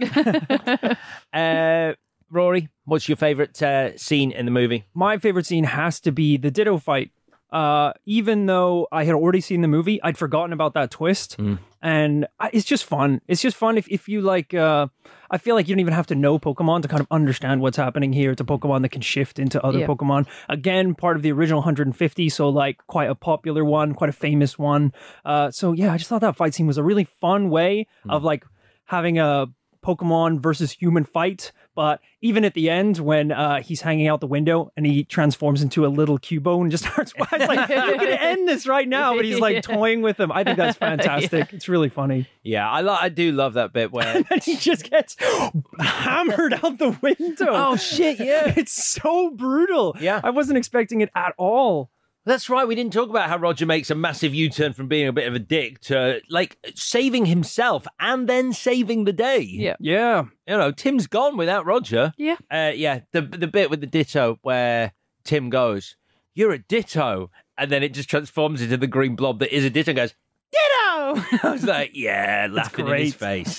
Rory, what's your favourite scene in the movie? My favourite scene has to be the Ditto fight. Even though I had already seen the movie, I'd forgotten about that twist. And it's just fun. It's just fun if you like, I feel like you don't even have to know Pokemon to kind of understand what's happening here. It's a Pokemon that can shift into other Pokemon. Again, part of the original 150, so like quite a popular one, quite a famous one. So yeah, I just thought that fight scene was a really fun way of like having a Pokemon versus human fight. But even at the end, when he's hanging out the window and he transforms into a little Cubone and just starts, it's like, you can end this right now, but he's like toying with him. I think that's fantastic. It's really funny. Yeah, I do love that bit where And he just gets hammered out the window. Oh, shit, yeah. It's so brutal. Yeah. I wasn't expecting it at all. That's right. We didn't talk about how Roger makes a massive U-turn from being a bit of a dick to like saving himself and then saving the day. Yeah. Yeah. You know, Tim's gone without Roger. Yeah. The bit with the Ditto where Tim goes, "You're a Ditto," and then it just transforms into the green blob that is a Ditto and goes, "Ditto!" I was like, yeah, laughing in his face.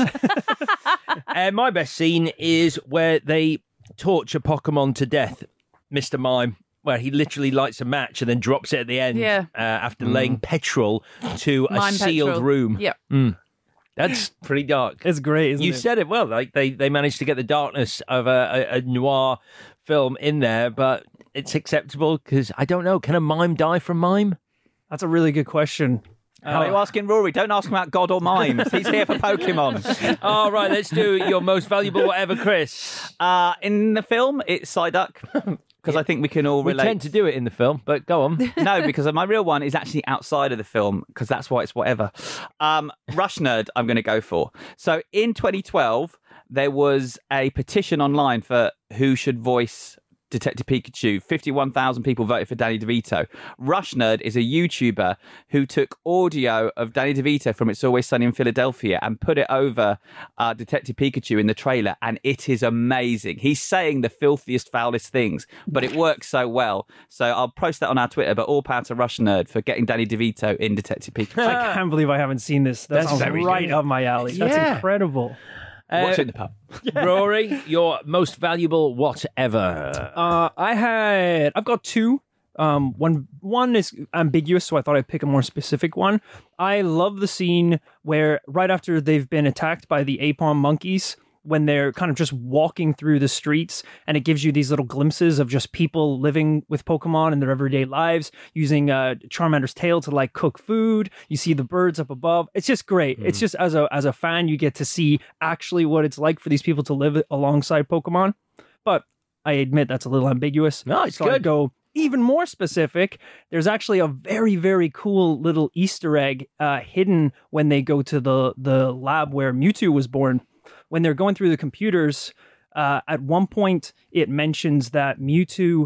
My best scene is where they torture Pokemon to death, Mr. Mime, where he literally lights a match and then drops it at the end after laying petrol to a Mime sealed petrol. room. Yep. That's pretty dark. It's great, isn't You it? said it well. Like they managed to get the darkness of a noir film in there, but it's acceptable because I don't know. Can a mime die from mime? That's a really good question. Are you asking Rory? Don't ask him about God or mimes. He's here for Pokemon. All right, let's do your most valuable whatever, Chris. In the film, it's Psyduck. Because I think we can all We relate. tend to do it in the film, but go on. No, because my real one is actually outside of the film, because that's why it's whatever. Rush Nerd, I'm going to go for. So in 2012, there was a petition online for who should voice Detective Pikachu. 51,000 people voted for Danny DeVito. Rush Nerd is a YouTuber who took audio of Danny DeVito from It's Always Sunny in Philadelphia and put it over Detective Pikachu in the trailer, and it is amazing. He's saying the filthiest, foulest things, but it works so well. So I'll post that on our Twitter, but all power to Rush Nerd for getting Danny DeVito in Detective Pikachu. I can't believe I haven't seen this. That That's sounds very right good. up my alley. That's Yeah. incredible. Watch it in the pub. Rory, your most valuable whatever. I've got two. One is ambiguous, so I thought I'd pick a more specific one. I love the scene where right after they've been attacked by the Apom monkeys, when they're kind of just walking through the streets, and it gives you these little glimpses of just people living with Pokemon in their everyday lives, using Charmander's tail to like cook food. You see the birds up above. It's just great. It's just as a fan, you get to see actually what it's like for these people to live alongside Pokemon. But I admit that's a little ambiguous. No, it's so good. I'd go even more specific. There's actually a very, very cool little Easter egg hidden when they go to the lab where Mewtwo was born. When they're going through the computers, at one point it mentions that Mewtwo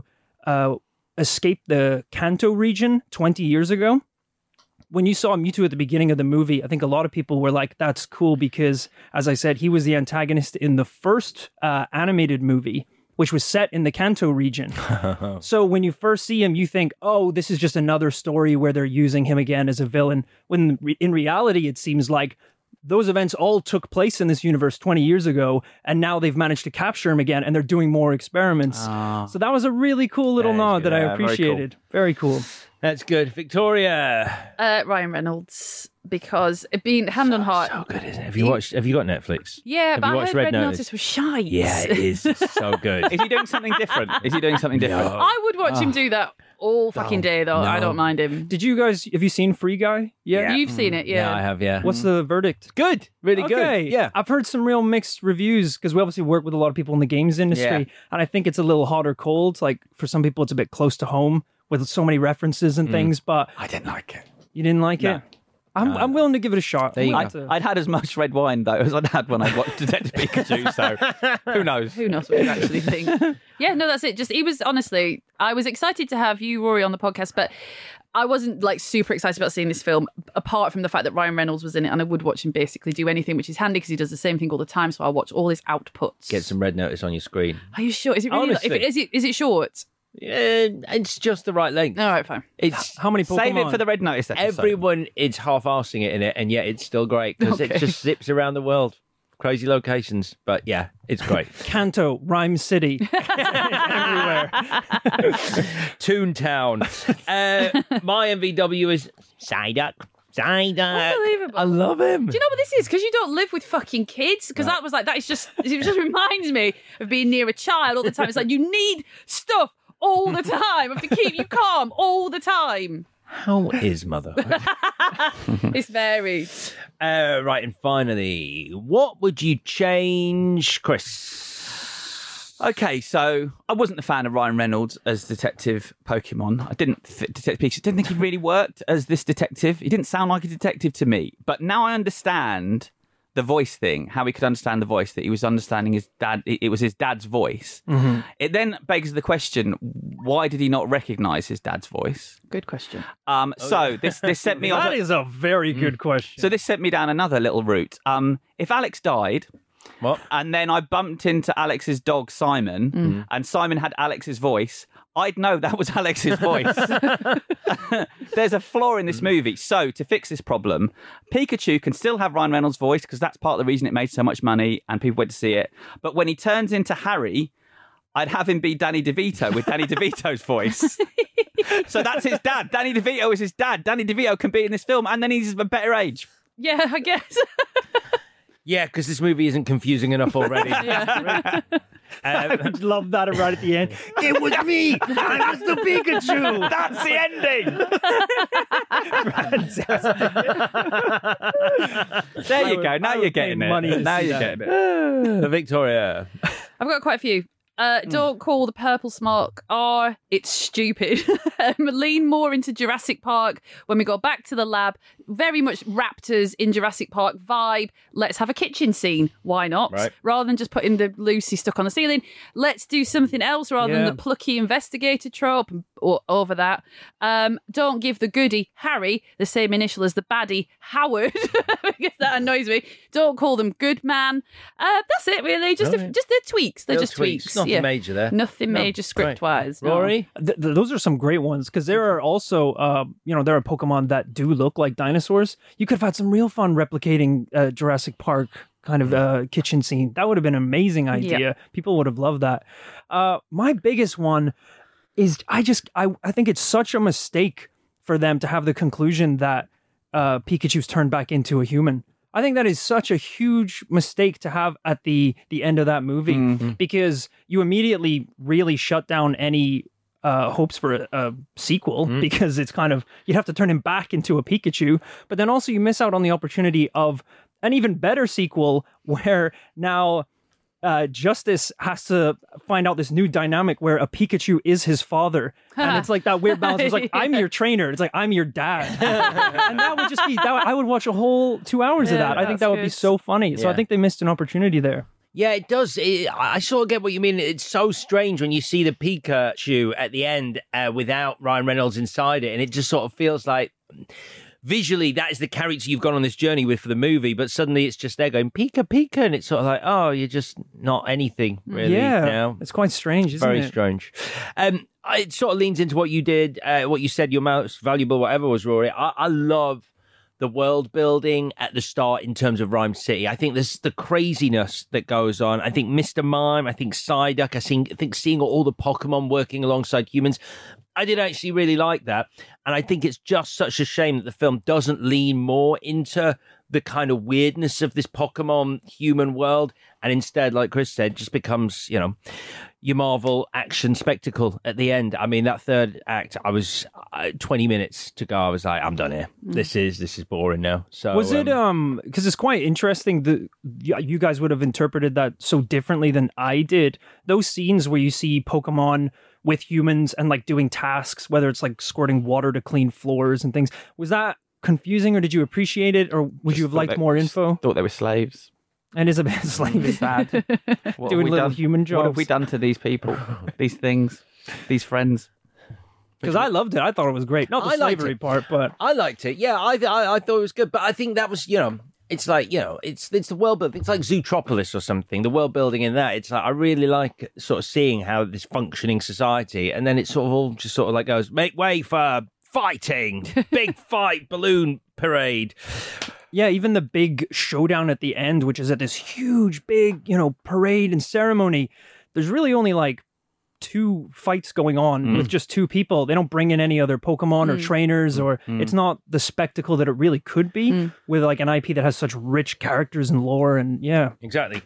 escaped the Kanto region 20 years ago. When you saw Mewtwo at the beginning of the movie, I think a lot of people were like, that's cool because, as I said, he was the antagonist in the first animated movie, which was set in the Kanto region. So when you first see him, you think, oh, this is just another story where they're using him again as a villain. When in reality, it seems like those events all took place in this universe 20 years ago, and now they've managed to capture him again, and they're doing more experiments. So that was a really cool little nod that I very cool. appreciated. Very cool. That's good. Victoria. Ryan Reynolds, because it being hand on heart. So good, isn't it? Have you got Netflix? Yeah, Have but you I watched heard Red Notice was shite. Yeah, it is so good. Is he doing something different? Is he doing something different? I would watch him do that all fucking day, though. I don't mind him. Did you guys, have you seen Free Guy? Yeah. You've seen it, yeah. Yeah, I have, yeah. What's the verdict? Good. Really Okay. good. Yeah. I've heard some real mixed reviews because we obviously work with a lot of people in the games industry. Yeah. And I think it's a little hot or cold. Like for some people, it's a bit close to home with so many references and things. But I didn't like it. you didn't like it? I'm willing to give it a shot. There you go. I'd had as much red wine, though, as I'd had when I watched Detective Pikachu, so who knows? Who knows what you actually think? Yeah, no, that's it. Just, he was, honestly, I was excited to have you, Rory, on the podcast, but I wasn't like super excited about seeing this film, apart from the fact that Ryan Reynolds was in it, and I would watch him basically do anything, which is handy because he does the same thing all the time, so I'll watch all his outputs. Get some Red Notice on your screen. Are you sure? Is it really? Honestly. Is it short? Yeah, it's just the right length. All right, fine. It's How many Pokemon? Save it for the Red Notice episode. everyone is half-arsing it in it, and yet it's still great because it just zips around the world. Crazy locations, but yeah, it's great. Kanto, Rhyme City. Everywhere. Toontown. My MVW is Psyduck. Unbelievable. I love him. Do you know what this is? Because you don't live with fucking kids. Because that was like, it just reminds me of being near a child all the time. It's like, you need stuff all the time. I have to keep you calm all the time. How is motherhood? It's varied. Right, and finally, what would you change, Chris? Okay, so I wasn't a fan of Ryan Reynolds as Detective Pokemon. I didn't Detective Pikachu. Didn't think he really worked as this detective. He didn't sound like a detective to me. But now I understand the voice thing, how he could understand the voice, that he was understanding his dad. It was his dad's voice. Mm-hmm. It then begs the question, why did he not recognise his dad's voice? Good question. So this sent me... That is a very good question. So this sent me down another little route. If Alex died... What? And then I bumped into Alex's dog, Simon, and Simon had Alex's voice, I'd know that was Alex's voice. There's a flaw in this movie. So, to fix this problem, Pikachu can still have Ryan Reynolds' voice, because that's part of the reason it made so much money and people went to see it. But when he turns into Harry, I'd have him be Danny DeVito with Danny DeVito's voice. So that's his dad. Danny DeVito is his dad. Danny DeVito can be in this film, and then he's a better age. Yeah, I guess. Yeah, because this movie isn't confusing enough already. I would love that right at the end. It was me. I was the Pikachu. That's the ending. There you go. Now you're getting it. Now you're getting it. Victoria. I've got quite a few. Don't call the purple smoke R. It's stupid. Lean more into Jurassic Park when we go back to the lab. Very much Raptors in Jurassic Park vibe. Let's have a kitchen scene. Why not? Right. Rather than just putting the Lucy stuck on the ceiling, let's do something else rather than the plucky investigator trope or over that. Don't give the goodie, Harry, the same initial as the baddie, Howard, because that annoys me. Don't call them good man. That's it, really. Just they're tweaks. They're just tweaks. Nothing major there. Nothing major script-wise. Right. Rory? Those are some great ones, because there are also, there are Pokemon that do look like dinosaurs. You could have had some real fun replicating Jurassic Park kind of kitchen scene. That would have been an amazing idea. Yeah. People would have loved that. My biggest one is I think it's such a mistake for them to have the conclusion that Pikachu's turned back into a human. I think that is such a huge mistake to have at the end of that movie, because you immediately really shut down any hopes for a sequel, because it's kind of, you'd have to turn him back into a Pikachu, but then also you miss out on the opportunity of an even better sequel where now Justice has to find out this new dynamic where a Pikachu is his father. And it's like that weird balance. It's like, I'm your trainer. It's like, I'm your dad. And that would just be, I would watch a whole 2 hours of that. I think that would be so funny. So I think they missed an opportunity there. Yeah, it does. I sort of get what you mean. It's so strange when you see the Pikachu at the end without Ryan Reynolds inside it. And it just sort of feels like... Visually, that is the character you've gone on this journey with for the movie, but suddenly it's just there going, Pika, Pika, and it's sort of like, oh, you're just not anything, really, now. It's quite strange, isn't Very it? strange. It sort of leans into what you did, what you said, your most valuable, whatever was, Rory. I love the world building at the start in terms of Rhyme City. I think there's the craziness that goes on. I think Mr. Mime, I think Psyduck, I think seeing all the Pokemon working alongside humans, I did actually really like that. And I think it's just such a shame that the film doesn't lean more into the kind of weirdness of this Pokemon human world. And instead, like Chris said, just becomes, your Marvel action spectacle at the end. I mean, that third act, I was 20 minutes to go. I was like, I'm done here. This is boring now. So was it, because it's quite interesting, you guys would have interpreted that so differently than I did. Those scenes where you see Pokemon with humans and like doing tasks, whether it's like squirting water to clean floors and things, was that confusing, or did you appreciate it, or would you have liked more info? Thought they were slaves. And Isabel slave is Sad. doing little human jobs. What have we done to these people? These things, these friends? Because I loved it. I thought it was great. Not the slavery part, but I liked it. Yeah, I thought it was good. But I think that was, it's like, it's the world building. It's like Zootropolis or something. The world building in that. It's like, I really like sort of seeing how this functioning society, and then it sort of all just sort of like goes, make way for fighting, big fight, balloon parade. Yeah, even the big showdown at the end, which is at this huge, big, parade and ceremony. There's really only like 2 fights going on with just 2 people. They don't bring in any other Pokemon or trainers, or it's not the spectacle that it really could be with like an IP that has such rich characters and lore. And yeah, exactly.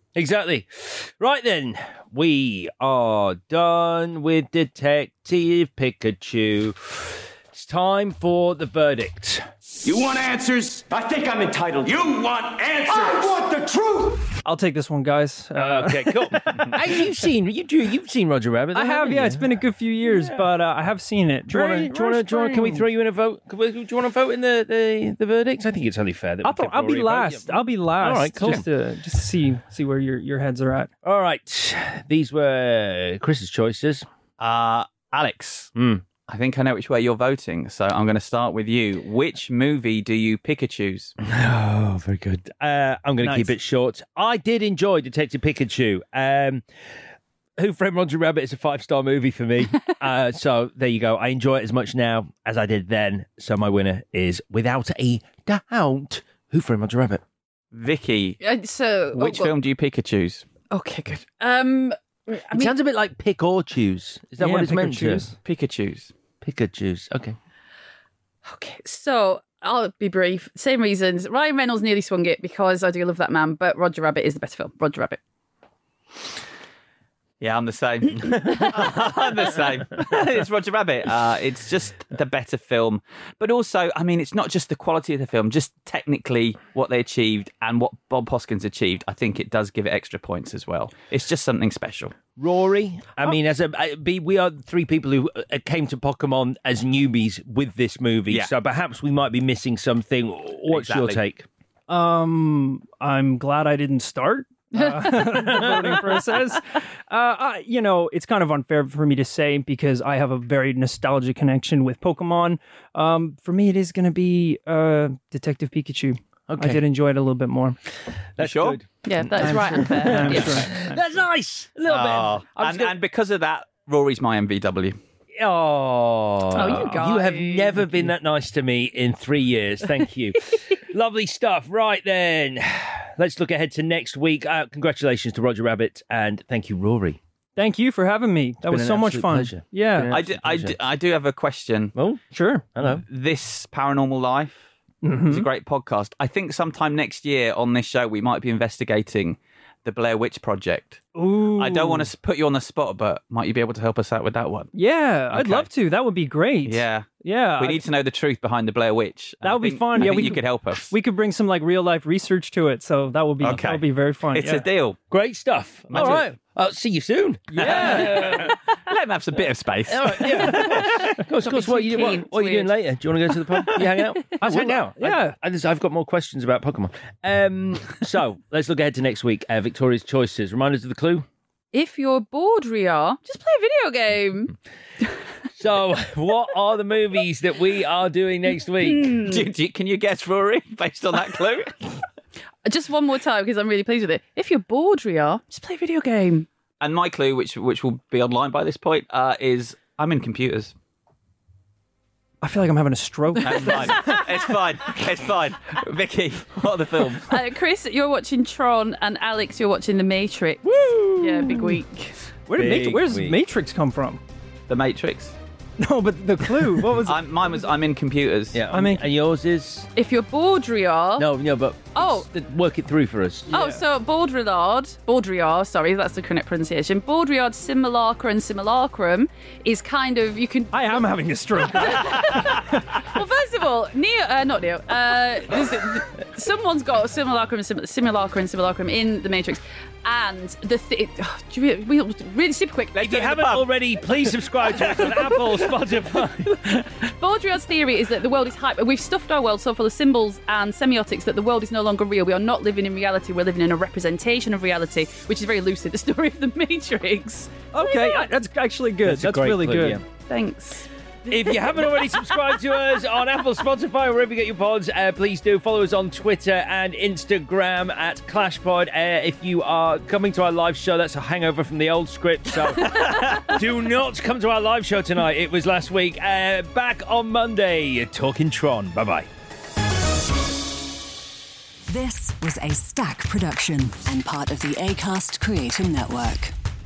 Right then, we are done with Detective Pikachu. It's time for the verdict. You want answers? I think I'm entitled. You want answers? I want the truth! I'll take this one, guys. Okay, cool. Hey, you've seen Roger Rabbit. I have, yeah. It's been a good few years, but I have seen it. Do you want to? Can we throw you in a vote? Do you want to vote in the verdicts? I think it's only fair that I'll be last. I'll be last. All right, cool. Just to see where your heads are at. All right, these were Chris's choices. Alex, I think I know which way you're voting, so I'm going to start with you. Which movie do you pick or choose? Oh, very good. I'm going to keep it short. I did enjoy Detective Pikachu. Who Framed Roger Rabbit is a 5-star movie for me. So there you go. I enjoy it as much now as I did then. So my winner is, without a doubt, Who Framed Roger Rabbit. Vicky, which Oh, film do you pick or choose? Okay, good. It sounds a bit like pick or choose. Is that what it's meant to? Pick or choose. Pick or choose. Okay. Okay, so I'll be brief. Same reasons. Ryan Reynolds nearly swung it because I do love that man, but Roger Rabbit is the better film. Roger Rabbit. Yeah, I'm the same. I'm the same. It's Roger Rabbit. It's just the better film. But also, I mean, it's not just the quality of the film, just technically what they achieved and what Bob Hoskins achieved. I think it does give it extra points as well. It's just something special. Rory, I mean, we are three people who came to Pokemon as newbies with this movie, so perhaps we might be missing something. What's your take? I'm glad I didn't start the voting process. It's kind of unfair for me to say because I have a very nostalgic connection with Pokemon. For me, it is going to be Detective Pikachu. Okay. I did enjoy it a little bit more. That's sure? Good. Yeah, that's right and fair. I'm Yeah. sure. That's nice. A little bit. And because of that, Rory's my MVW. Oh, you guys. You have never been that nice to me in 3 years. Thank you. Lovely stuff. Right then, let's look ahead to next week. Congratulations to Roger Rabbit, and thank you, Rory. Thank you for having me. That was so much fun. Pleasure. Yeah. I do have a question. Oh, sure. Hello. This Paranormal Life is a great podcast. I think sometime next year on this show, we might be investigating the Blair Witch Project. Ooh. I don't want to put you on the spot, but might you be able to help us out with that one? Yeah, I'd Okay. love to. That would be great. Yeah. Yeah. We need to know the truth behind the Blair Witch. That would be fun. I Yeah, think you could help us. We could bring some real life research to it, so that would be very fun. It's yeah. a deal. Great stuff. All right. I'll see you soon. Yeah. Let him have some bit of space. All right, yeah. Of course. What are you doing later? Do you want to go to the pub? You hang out? Let's hang out. Yeah. I've got more questions about Pokemon. So let's look ahead to next week. Victoria's choices. Remind us of the clue. If you're bored, Rhea, just play a video game. So, what are the movies that we are doing next week? Can you guess, Rory, based on that clue? Just one more time because I'm really pleased with it. If you're bored, Rhea, just play a video game. And my clue, which will be online by this point, is I'm in computers. I feel like I'm having a stroke. That's fine. It's fine. It's fine. Vicky, what are the films? Chris, you're watching Tron, and Alex, you're watching The Matrix. Woo! Yeah, big week. Where's Matrix come from? The Matrix. No, but the clue. What was it? Mine was I'm in computers. Yeah, and yours is? If you're bored, Rhea. No, but work it through for us. Oh, so Baudrillard, sorry, that's the correct pronunciation. Baudrillard simulacra and simulacrum is kind of, you can... I am having a stroke. Well, first of all, someone's got simulacrum and simulacrum in The Matrix. And really super quick. If you haven't already, please subscribe to us on Apple, Spotify. Baudrillard's theory is that the world is hype. We've stuffed our world so full of symbols and semiotics that the world is no longer real. We are not living in reality. We're living in a representation of reality, which is very lucid. The story of The Matrix. Okay, that's actually good. That's really clue, good. yeah. Thanks. If you haven't already subscribed to us on Apple, Spotify, wherever you get your pods, please do follow us on Twitter and Instagram at ClashPod. If you are coming to our live show, that's a hangover from the old script, so do not come to our live show tonight. It was last week. Back on Monday, talking Tron. Bye-bye. This was a Stack production and part of the Acast Creator Network.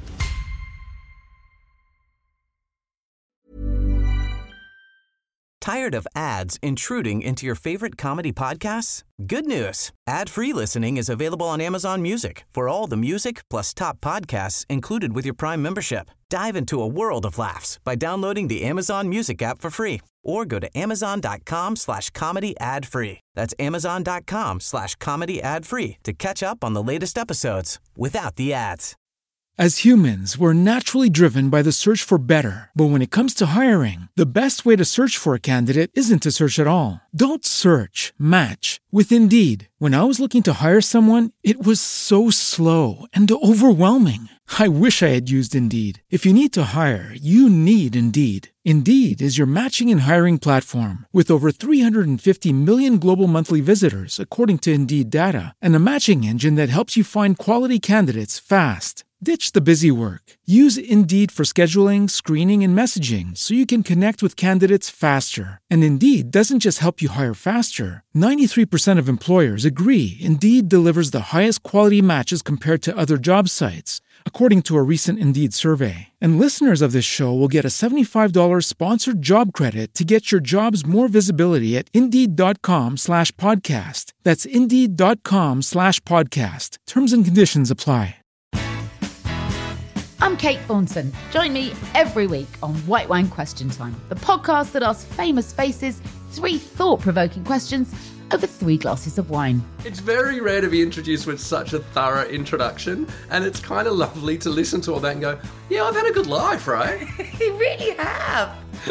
Tired of ads intruding into your favorite comedy podcasts? Good news. Ad-free listening is available on Amazon Music for all the music plus top podcasts included with your Prime membership. Dive into a world of laughs by downloading the Amazon Music app for free or go to amazon.com/comedy ad-free. That's amazon.com/comedy ad-free to catch up on the latest episodes without the ads. As humans, we're naturally driven by the search for better. But when it comes to hiring, the best way to search for a candidate isn't to search at all. Don't search, match with Indeed. When I was looking to hire someone, it was so slow and overwhelming. I wish I had used Indeed. If you need to hire, you need Indeed. Indeed is your matching and hiring platform with over 350 million global monthly visitors, according to Indeed data, and a matching engine that helps you find quality candidates fast. Ditch the busy work. Use Indeed for scheduling, screening, and messaging so you can connect with candidates faster. And Indeed doesn't just help you hire faster. 93% of employers agree Indeed delivers the highest quality matches compared to other job sites, according to a recent Indeed survey. And listeners of this show will get a $75 sponsored job credit to get your jobs more visibility at Indeed.com/podcast. That's Indeed.com/podcast. Terms and conditions apply. I'm Kate Thornton. Join me every week on White Wine Question Time, the podcast that asks famous faces 3 thought-provoking questions over 3 glasses of wine. It's very rare to be introduced with such a thorough introduction, and it's kind of lovely to listen to all that and go, yeah, I've had a good life, right? You really have.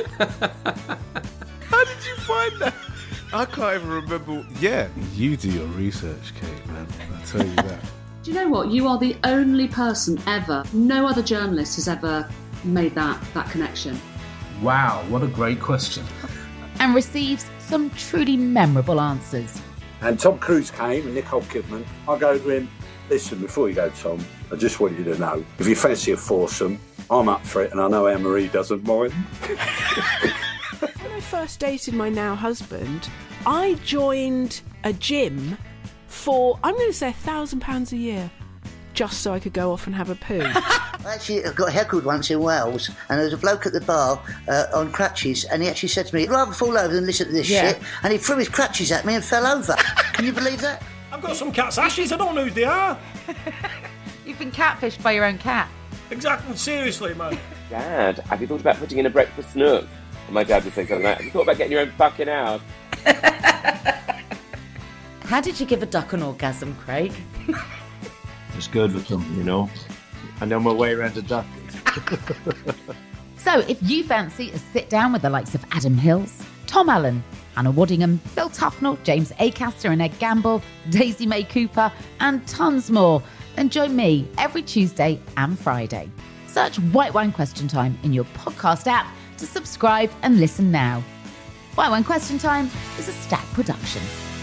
How did you find that? I can't even remember. Yeah, you do your research, Kate, man. I tell you that. Do you know what? You are the only person ever, no other journalist has ever made that connection. Wow, what a great question. And receives some truly memorable answers. And Tom Cruise came and Nicole Kidman. I go to him, listen, before you go, Tom, I just want you to know, if you fancy a foursome, I'm up for it, and I know Anne-Marie doesn't mind. When I first dated my now husband, I joined a gym for, I'm going to say, £1,000 a year, just so I could go off and have a poo. Actually, I got heckled once in Wales, and there was a bloke at the bar on crutches, and he actually said to me, I'd rather fall over than listen to this shit, and he threw his crutches at me and fell over. Can you believe that? I've got some cat's ashes, I don't know who they are. You've been catfished by your own cat. Exactly, seriously, man. Dad, have you thought about putting in a breakfast nook? And my dad would say something like that. Have you thought about getting your own fucking house? How did you give a duck an orgasm, Craig? It's good with them, you know. I know my way around a duck. So if you fancy a sit down with the likes of Adam Hills, Tom Allen, Hannah Waddingham, Phil Tufnell, James Acaster and Ed Gamble, Daisy May Cooper, and tons more, then join me every Tuesday and Friday. Search White Wine Question Time in your podcast app to subscribe and listen now. White Wine Question Time is a Stack production.